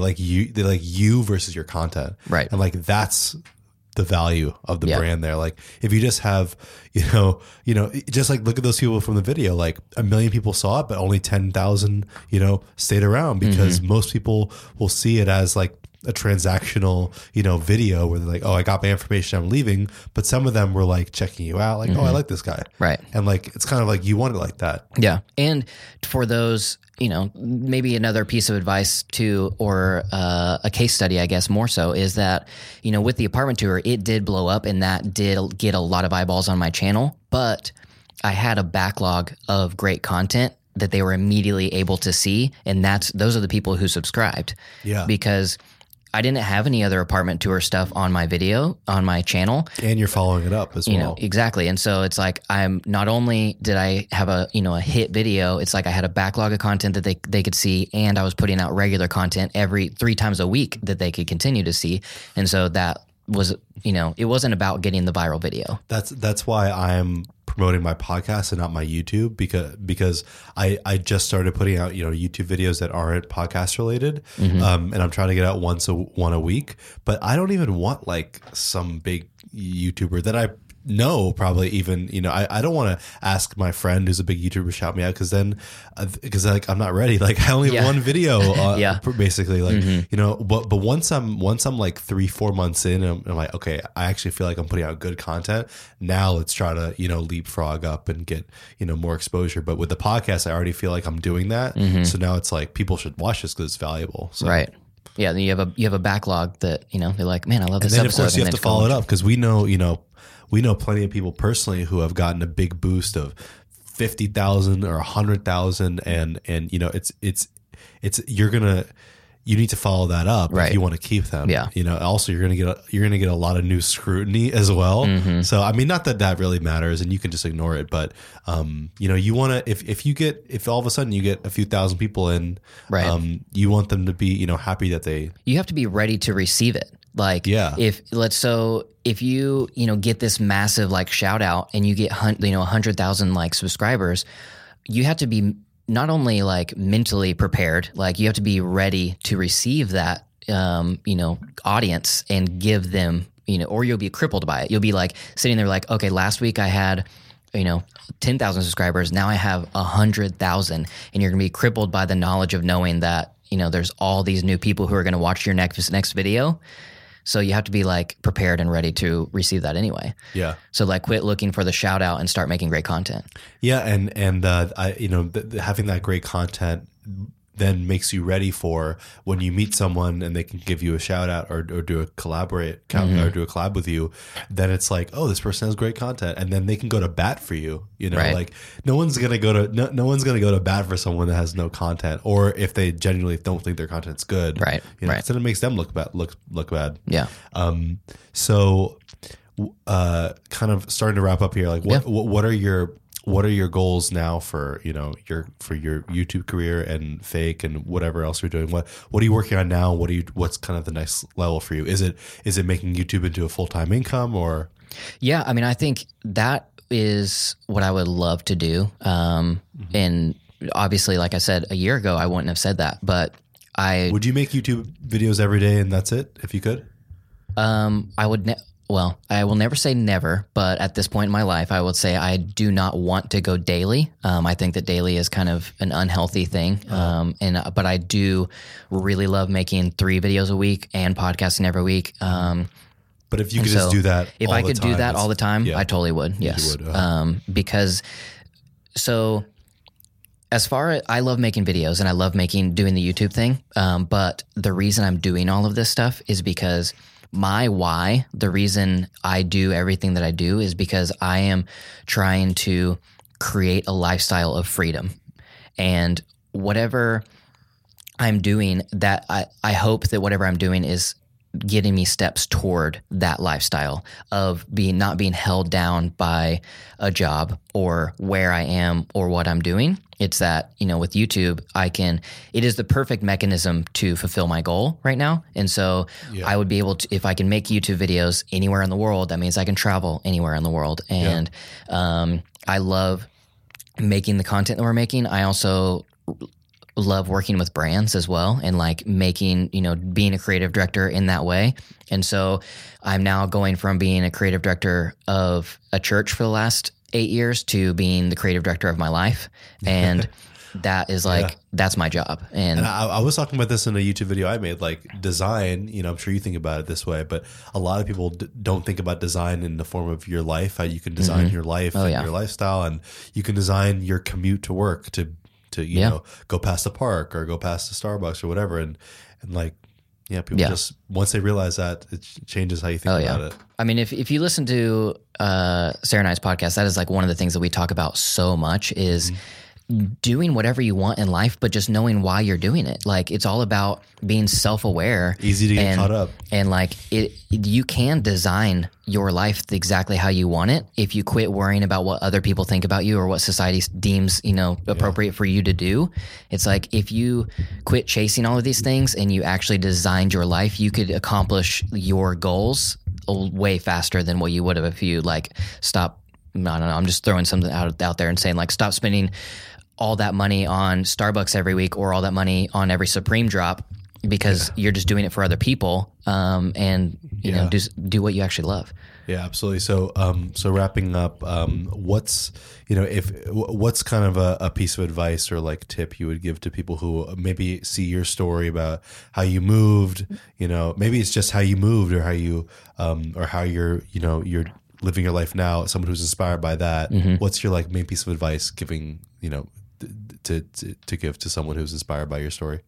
you versus your content, right? And like that's the value of the brand there. Like if you just have, you know, just like look at those people from the video, like 1 million people saw it, but only 10,000, you know, stayed around because most people will see it as like a transactional, you know, video where they're like, oh, I got my information, I'm leaving. But some of them were like checking you out, like, oh, I like this guy. Right. And like, it's kind of like you want it like that. Yeah. And for those, you know, maybe another piece of advice too, or a case study, I guess more so, is that, you know, with the apartment tour, it did blow up and that did get a lot of eyeballs on my channel, but I had a backlog of great content that they were immediately able to see. And those are the people who subscribed. Yeah. Because I didn't have any other apartment tour stuff on my channel. And you're following it up as well. Exactly. And so it's like, not only did I have a hit video, it's like I had a backlog of content that they could see, and I was putting out regular content every 3 times a week that they could continue to see. And so that was, it wasn't about getting the viral video. That's why I'm promoting my podcast and not my YouTube, because I just started putting out, YouTube videos that aren't podcast related. And I'm trying to get out one a week, but I don't even want like some big YouTuber that I know probably even, I don't want to ask my friend who's a big YouTuber shout me out because like I'm not ready. Like I only have one video basically but once I'm like 3-4 months in, I'm like, okay, I actually feel like I'm putting out good content. Now let's try to, leapfrog up and get, more exposure. But with the podcast, I already feel like I'm doing that. So now it's like people should watch this because it's valuable. So. Right. Yeah. Then you have a backlog that, they're like, man, I love this and then episode. Of course you have to follow it up because we know plenty of people personally who have gotten a big boost of 50,000 or 100,000, and you need to follow that up if you want to keep them. Yeah. Also you're gonna get a lot of new scrutiny as well. So I mean, not that really matters, and you can just ignore it. But you want to if all of a sudden you get a few thousand people in, you want them to be happy that you have to be ready to receive it. Like, if you get this massive like shout out and you get 100,000 like subscribers, you have to be not only like mentally prepared, like you have to be ready to receive that audience and give them, or you'll be crippled by it. You'll be like sitting there like, okay, last week I had 10,000 subscribers, now I have 100,000, and you're gonna be crippled by the knowledge of knowing that there's all these new people who are gonna watch your next video. So you have to be like prepared and ready to receive that anyway. Yeah. So like quit looking for the shout out and start making great content. Yeah. And having that great content then makes you ready for when you meet someone and they can give you a shout out or do a collab with you, then it's like, oh, this person has great content, and then they can go to bat for you. Like no one's gonna go to bat for someone that has no content, or if they genuinely don't think their content's good, right? So it makes them look bad. Yeah. So kind of starting to wrap up here. Like, what are your goals now for your YouTube career and Fake and whatever else you're doing? What are you working on now? What's kind of the next level for you? Is it making YouTube into a full-time income or? Yeah, I mean, I think that is what I would love to do. And obviously, like I said, a year ago, I wouldn't have said that, but would you make YouTube videos every day and that's it if you could? I will never say never, but at this point in my life, I would say I do not want to go daily. I think that daily is kind of an unhealthy thing. But I do really love making 3 videos a week and podcasting every week. But if you could just do that, if I could do that all the time, I totally would. Yes, because as far as I love making videos and I love doing the YouTube thing, but the reason I'm doing all of this stuff is because my why, the reason I do everything that I do is because I am trying to create a lifestyle of freedom. And whatever I'm doing, that I hope that whatever I'm doing is getting me steps toward that lifestyle of not being held down by a job or where I am or what I'm doing. It's that, with YouTube, it is the perfect mechanism to fulfill my goal right now. And so I would be able to, if I can make YouTube videos anywhere in the world, that means I can travel anywhere in the world. And I love making the content that we're making. I also love working with brands as well and being a creative director in that way. And so I'm now going from being a creative director of a church for the last 8 years to being the creative director of my life. And that is that's my job. And I was talking about this in a YouTube video I made, design, I'm sure you think about it this way, but a lot of people don't think about design in the form of your life, how you can design your life and your lifestyle, and you can design your commute to work to go past the park or go past the Starbucks or whatever. And people just, once they realize that, it changes how you think about it. I mean, if you listen to Sarah and I's podcast, that is one of the things that we talk about so much is doing whatever you want in life, but just knowing why you're doing it. It's all about being self-aware. Easy to get caught up. And you can design your life exactly how you want it if you quit worrying about what other people think about you or what society deems, appropriate for you to do. It's if you quit chasing all of these things and you actually designed your life, you could accomplish your goals way faster than what you would have if you stop. I don't know. I'm just throwing something out there and saying stop spending all that money on Starbucks every week or all that money on every Supreme drop because you're just doing it for other people. And do what you actually love. Yeah, absolutely. So, wrapping up, what's kind of a piece of advice or tip you would give to people who maybe see your story about how you moved, maybe it's just how you moved or how you, or how you're living your life now, someone who's inspired by that. What's your main piece of advice giving, to give to someone who's inspired by your story?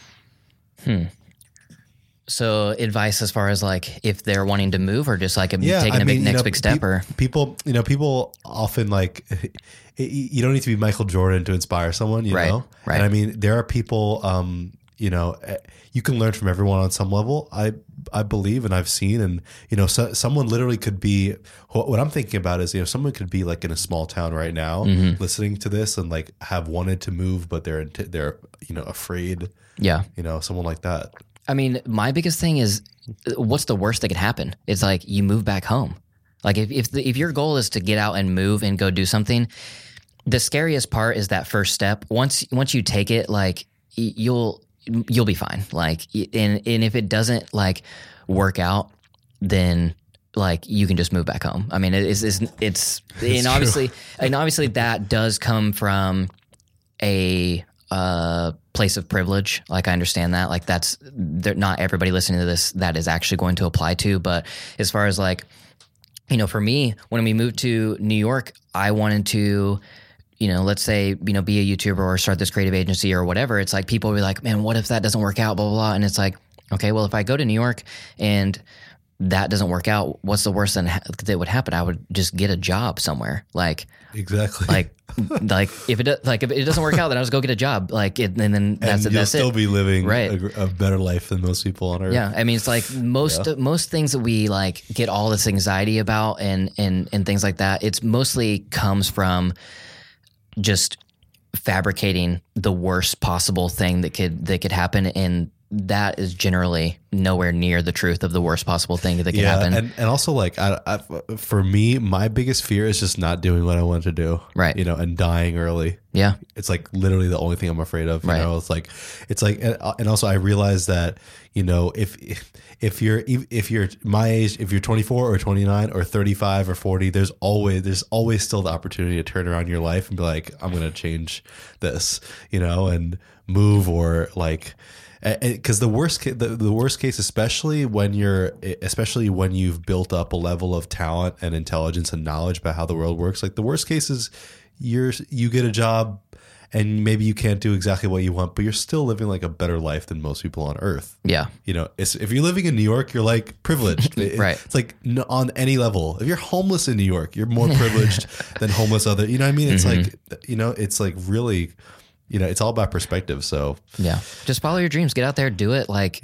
So advice as far as if they're wanting to move or just taking a big step or people often you don't need to be Michael Jordan to inspire someone, you know? Right. And I mean, there are people, you can learn from everyone on some level. I believe, and I've seen, and someone literally could be. What I'm thinking about is, someone could be in a small town right now, listening to this, and have wanted to move, but they're afraid. Yeah, someone like that. I mean, my biggest thing is, what's the worst that could happen? It's you move back home. If your goal is to get out and move and go do something, the scariest part is that first step. Once you take it, you'll be fine. And if it doesn't work out, then you can just move back home. I mean, it's and obviously that does come from a place of privilege. I understand that. That's not everybody listening to this that is actually going to apply to. But as far as for me, when we moved to New York, I wanted to, let's say, be a YouTuber or start this creative agency or whatever. It's people will be like, man, what if that doesn't work out, blah, blah, blah. And it's okay, well, if I go to New York and that doesn't work out, what's the worst that would happen? I would just get a job somewhere. Exactly. If it doesn't work out, then I'll just go get a job. And then that's it. You'll That's still it. be living a better life than most people on Earth. Yeah. I mean, it's most things that we get all this anxiety about and things like that. It's mostly comes from just fabricating the worst possible thing that could happen, and that is generally nowhere near the truth of the worst possible thing that could happen. And also like for me, my biggest fear is just not doing what I want to do. Right. And dying early. Yeah. It's like literally the only thing I'm afraid of. You know, it's like, and also I realize that, if you're my age, if you're 24 or 29 or 35 or 40, there's always still the opportunity to turn around your life and be like, I'm going to change this, and move, or like, because the worst case, especially when you've built up a level of talent and intelligence and knowledge about how the world works, like the worst case is you get a job and maybe you can't do exactly what you want, but you're still living like a better life than most people on earth. Yeah. If you're living in New York, you're like privileged. Right. It's like on any level. If you're homeless in New York, you're more privileged than homeless other, you know what I mean? It's like, it's like really, it's all about perspective. So yeah, just follow your dreams, get out there, do it. Like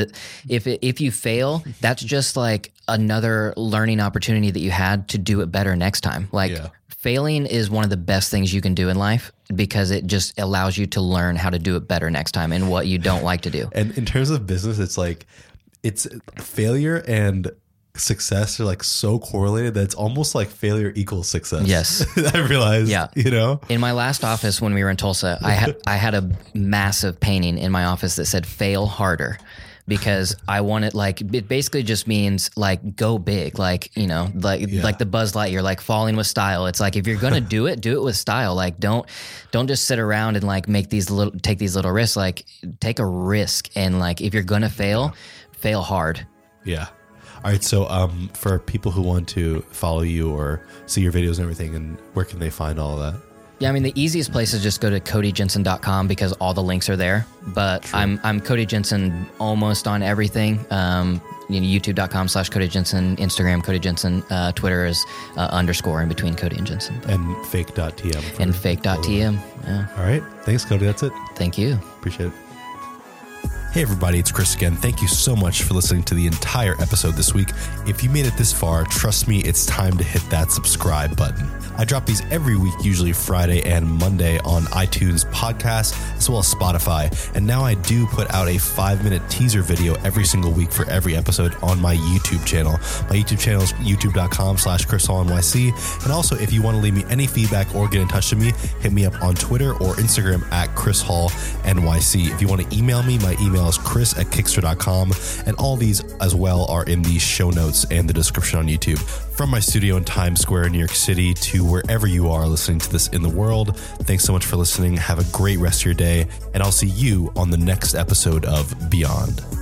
if you fail, that's just like another learning opportunity that you had to do it better next time. Like failing is one of the best things you can do in life, because it just allows you to learn how to do it better next time and what you don't like to do. And in terms of business, it's like, it's failure and success are like so correlated that it's almost like failure equals success. Yes. I realized, In my last office when we were in Tulsa, I had a massive painting in my office that said fail harder. Because I wanted, like, it basically just means like go big, like, like the Buzz Lightyear, like falling with style. It's like, if you're going to do it with style. Like don't just sit around and like take these little risks. Like take a risk. And like, if you're going to fail hard. Yeah. All right. So for people who want to follow you or see your videos and everything, and where can they find all of that? Yeah, I mean, the easiest place is just go to CodyJensen.com, because all the links are there. But True. I'm Cody Jensen almost on everything. YouTube.com/CodyJensen, Instagram Cody Jensen, Twitter is _ in between Cody and Jensen. And fake.tm. And fake.tm. Yeah. All right. Thanks, Cody. That's it. Thank you. Appreciate it. Hey everybody, it's Chris again. Thank you so much for listening to the entire episode this week. If you made it this far, trust me, it's time to hit that subscribe button. I drop these every week, usually Friday and Monday on iTunes podcasts, as well as Spotify. And now I do put out a 5-minute teaser video every single week for every episode on my YouTube channel. My YouTube channel is youtube.com/ChrisHallNYC. And also, if you want to leave me any feedback or get in touch with me, hit me up on Twitter or Instagram at ChrisHallNYC. If you want to email me, my email is chris@kickster.com, and all these as well are in the show notes and the description on YouTube. From my studio in Times Square in New York City to wherever you are listening to this in the world, thanks so much for listening. Have a great rest of your day, and I'll see you on the next episode of Beyond.